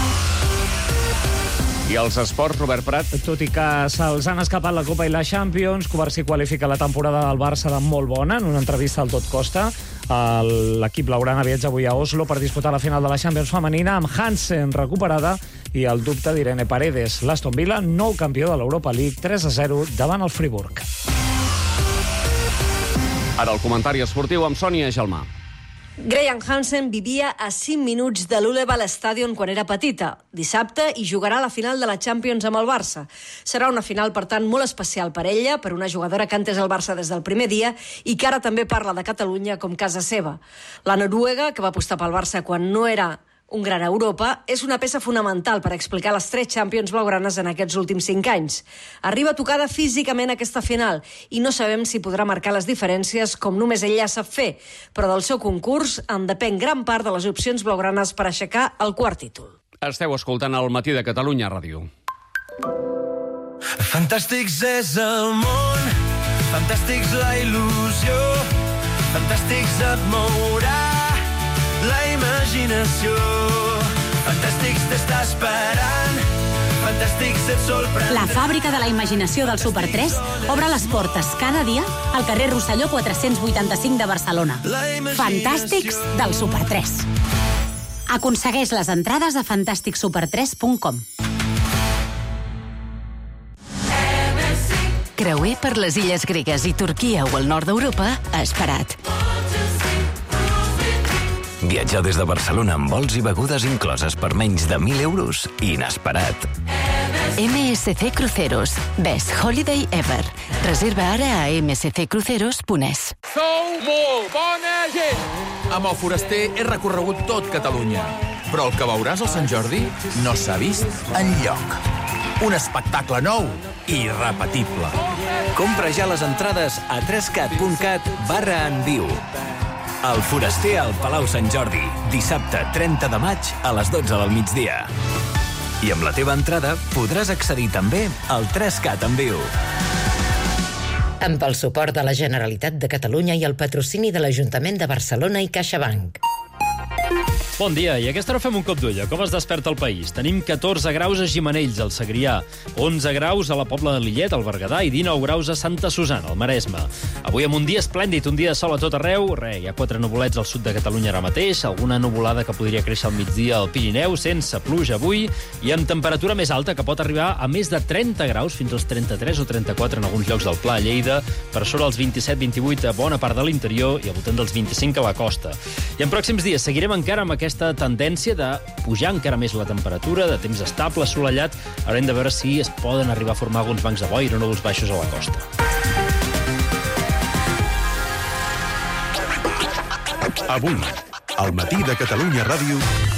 I els esports, Robert Prat. Tot i que se'ls han escapat la Copa i la Champions, Covarsí qualifica la temporada del Barça de molt bona. En una entrevista al Tot Costa, l'equip blaugrana viatja avui a Oslo per disputar la final de la Champions femenina amb Hansen recuperada i el dubte d'Irene Paredes. L'Aston Villa, nou campió de l'Europa League, tres a zero davant el Friburg. Ara el comentari esportiu amb Sònia Gelmà. Graham Hansen vivia a cinc minuts de l'Uleval Stadion quan era petita. Dissabte hi jugarà la final de la Champions amb el Barça. Serà una final, per tant, molt especial per ella, per una jugadora que ha entès el Barça des del primer dia i que ara també parla de Catalunya com casa seva. La noruega, que va apostar pel Barça quan no era un gran Europa, és una peça fonamental per explicar les tres Champions blaugranes en aquests últims cinc anys. Arriba tocada físicament a aquesta final i no sabem si podrà marcar les diferències com només ella sap fer, però del seu concurs en depèn gran part de les opcions blaugranes per aixecar el quart títol. Esteu escoltant el Matí de Catalunya Ràdio. Fantàstics és el món, fantàstics la il·lusió, fantàstics et mourà la imaginació. Fantàstics t'està esperant, fantàstics et sorprendrà. La fàbrica de la imaginació del Super tres obre les portes cada dia al carrer Rosselló quatre-cents vuitanta-cinc de Barcelona. Fantàstics del Super tres. Aconsegueix les entrades a fantàstic super tres punt com. Creuer per les illes gregues i Turquia o el nord d'Europa ha esperat. Viatjar des de Barcelona amb vols i begudes incloses per menys de mil euros? Inesperat. M S C Cruceros. Best Holiday Ever. Reserva ara a m s c cruceros punt e s. Sou molt bona gent! Amb el Foraster he recorregut tot Catalunya, però el que veuràs al Sant Jordi no s'ha vist enlloc. Un espectacle nou i irrepetible. Compra ja les entrades a trescat punt cat barra en viu. El Foraster al Palau Sant Jordi, dissabte trenta de maig a les dotze del migdia. I amb la teva entrada podràs accedir també al trescat en viu. Amb el suport de la Generalitat de Catalunya i el patrocini de l'Ajuntament de Barcelona i CaixaBank. Bon dia, i a aquesta hora fem un cop d'ull a com es desperta el país. Tenim catorze graus a Gimenells, al Segrià, onze graus a la Pobla de Lillet, al Berguedà, i dinou graus a Santa Susana, al Maresme. Avui amb un dia esplèndid, un dia de sol a tot arreu. Re, hi ha quatre nuvolets al sud de Catalunya ara mateix, alguna nuvolada que podria créixer al migdia al Pirineu, sense pluja avui, i amb temperatura més alta, que pot arribar a més de trenta graus, fins als trenta-tres o trenta-quatre en alguns llocs del Pla, a Lleida, per sobre els vint-i-set vint-i-vuit a bona part de l'interior i al voltant dels vint-i-cinc a la costa. I en pròxims dies seguirem encara amb aquesta tendència de pujar encara més la temperatura, de temps estable, assolellat. Haurem de veure si es poden arribar a formar alguns bancs de boira o núvols baixos a la costa. Avui, al Matí de Catalunya Ràdio...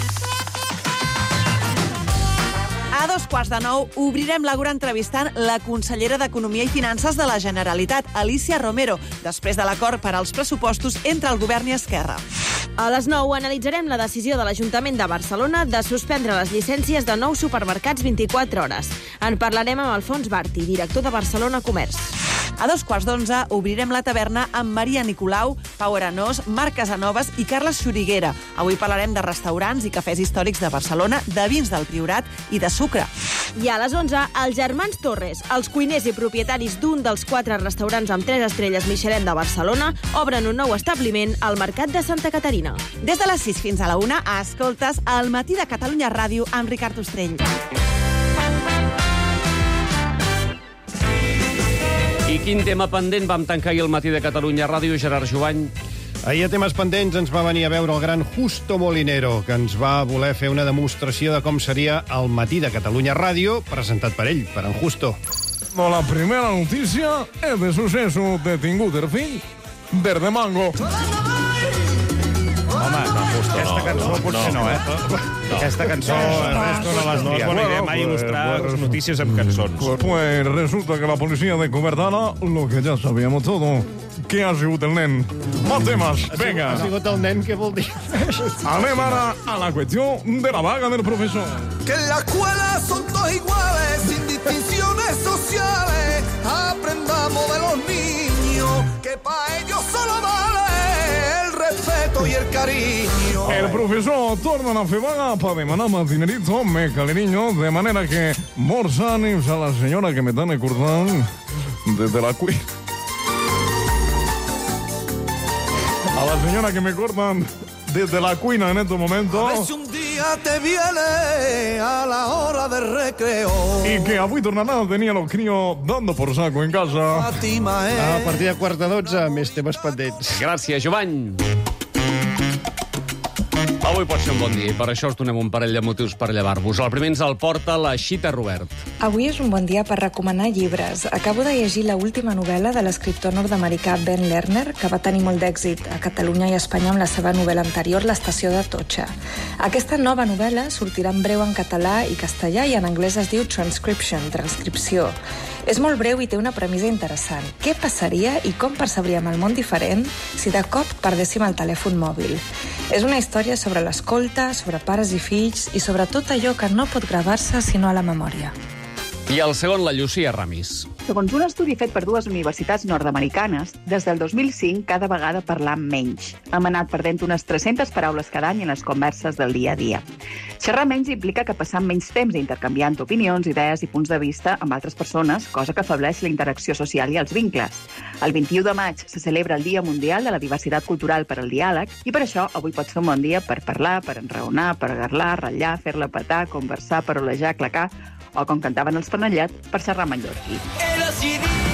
A dos quarts de nou obrirem l'Àgora entrevistant la consellera d'Economia i Finances de la Generalitat, Alicia Romero, després de l'acord per als pressupostos entre el govern i Esquerra. A les nou analitzarem la decisió de l'Ajuntament de Barcelona de suspendre les llicències de nous supermercats vint-i-quatre hores. En parlarem amb Alfons Barti, director de Barcelona Comerç. A dos quarts d'onze obrirem la taverna amb Maria Nicolau, Pau Arenós, Marc Casanovas i Carles Xuriguera. Avui parlarem de restaurants i cafès històrics de Barcelona, de vins del Priorat i de sucre. I a les onze, els germans Torres, els cuiners i propietaris d'un dels quatre restaurants amb tres estrelles Michelin de Barcelona, obren un nou establiment al Mercat de Santa Caterina. Des de les sis fins a la una, escoltes El Matí de Catalunya Ràdio amb Ricard Ostrell. I quin tema pendent vam tancar ahir al Matí de Catalunya Ràdio, Gerard Jovany? Ahir a temes pendents ens va venir a veure el gran Justo Molinero, que ens va voler fer una demostració de com seria el Matí de Catalunya Ràdio, presentat per ell, per en Justo. La primera notícia és de suceso detingut el fill Verde Mango. Home, no, Justo, aquesta cançó no, potser no, no, eh? No. Aquesta cançó Ernesto no l'has triat. No és bona idea mai il·lustrar pues, notícies amb cançons. Pues, pues resulta que la policía de Cobertana, lo que ya sabíamos todo, que ha sigut el nen. Más temas, venga. Ha sigut el nen, què vol dir? Anem ara a la qüestió de la vaga del profesor. Que en la escuela son todos iguales, sin distinciones sociales. Aprendamos de los niños, que para ellos solo vale el respeto y el cariño. El professor torna a fer vaga per demanar más dinerito, me caleriño, de manera que molts ànims a la senyora que me están recordant desde la cuina. A la señora que me cortan desde la cuina en estos momentos. día te viene a la hora de recreo. Y que avui tornarà a tenir los críos dando por saco en casa. Fàtima, eh? A partir de quart de dotze, més temes pendents. Gràcies, Jovany. Avui pot ser un bon dia i per això us donem un parell de motius per llevar-vos. El primer ens el porta la Xita Robert. Avui és un bon dia per recomanar llibres. Acabo de llegir la última novel·la de l'escriptor nord-americà Ben Lerner, que va tenir molt d'èxit a Catalunya i Espanya amb la seva novel·la anterior, L'estació d'Atocha. Aquesta nova novel·la sortirà en breu en català i castellà i en anglès es diu Transcription, transcripció. És molt breu i té una premissa interessant. Què passaria i com percebríem el món diferent si de cop perdéssim el telèfon mòbil? És una història sobre l'escolta, sobre pares i fills i sobre tot allò que no pot gravar-se sinó a la memòria. I el segon, la Llucia Ramis. Segons un estudi fet per dues universitats nord-americanes, des del dos mil cinc cada vegada parlam menys. Hem anat perdent unes tres-centes paraules cada any en les converses del dia a dia. Xerrar menys implica que passam menys temps intercanviant opinions, idees i punts de vista amb altres persones, cosa que afableix la interacció social i els vincles. El vint-i-u de maig se celebra el Dia Mundial de la Diversitat Cultural per al Diàleg i per això avui pot ser un bon dia per parlar, per enraonar, per garlar, ratllar, fer-la petar, conversar, parolejar, clacar o, com cantaven els Penellet, per xerrar mallorquí. He decidit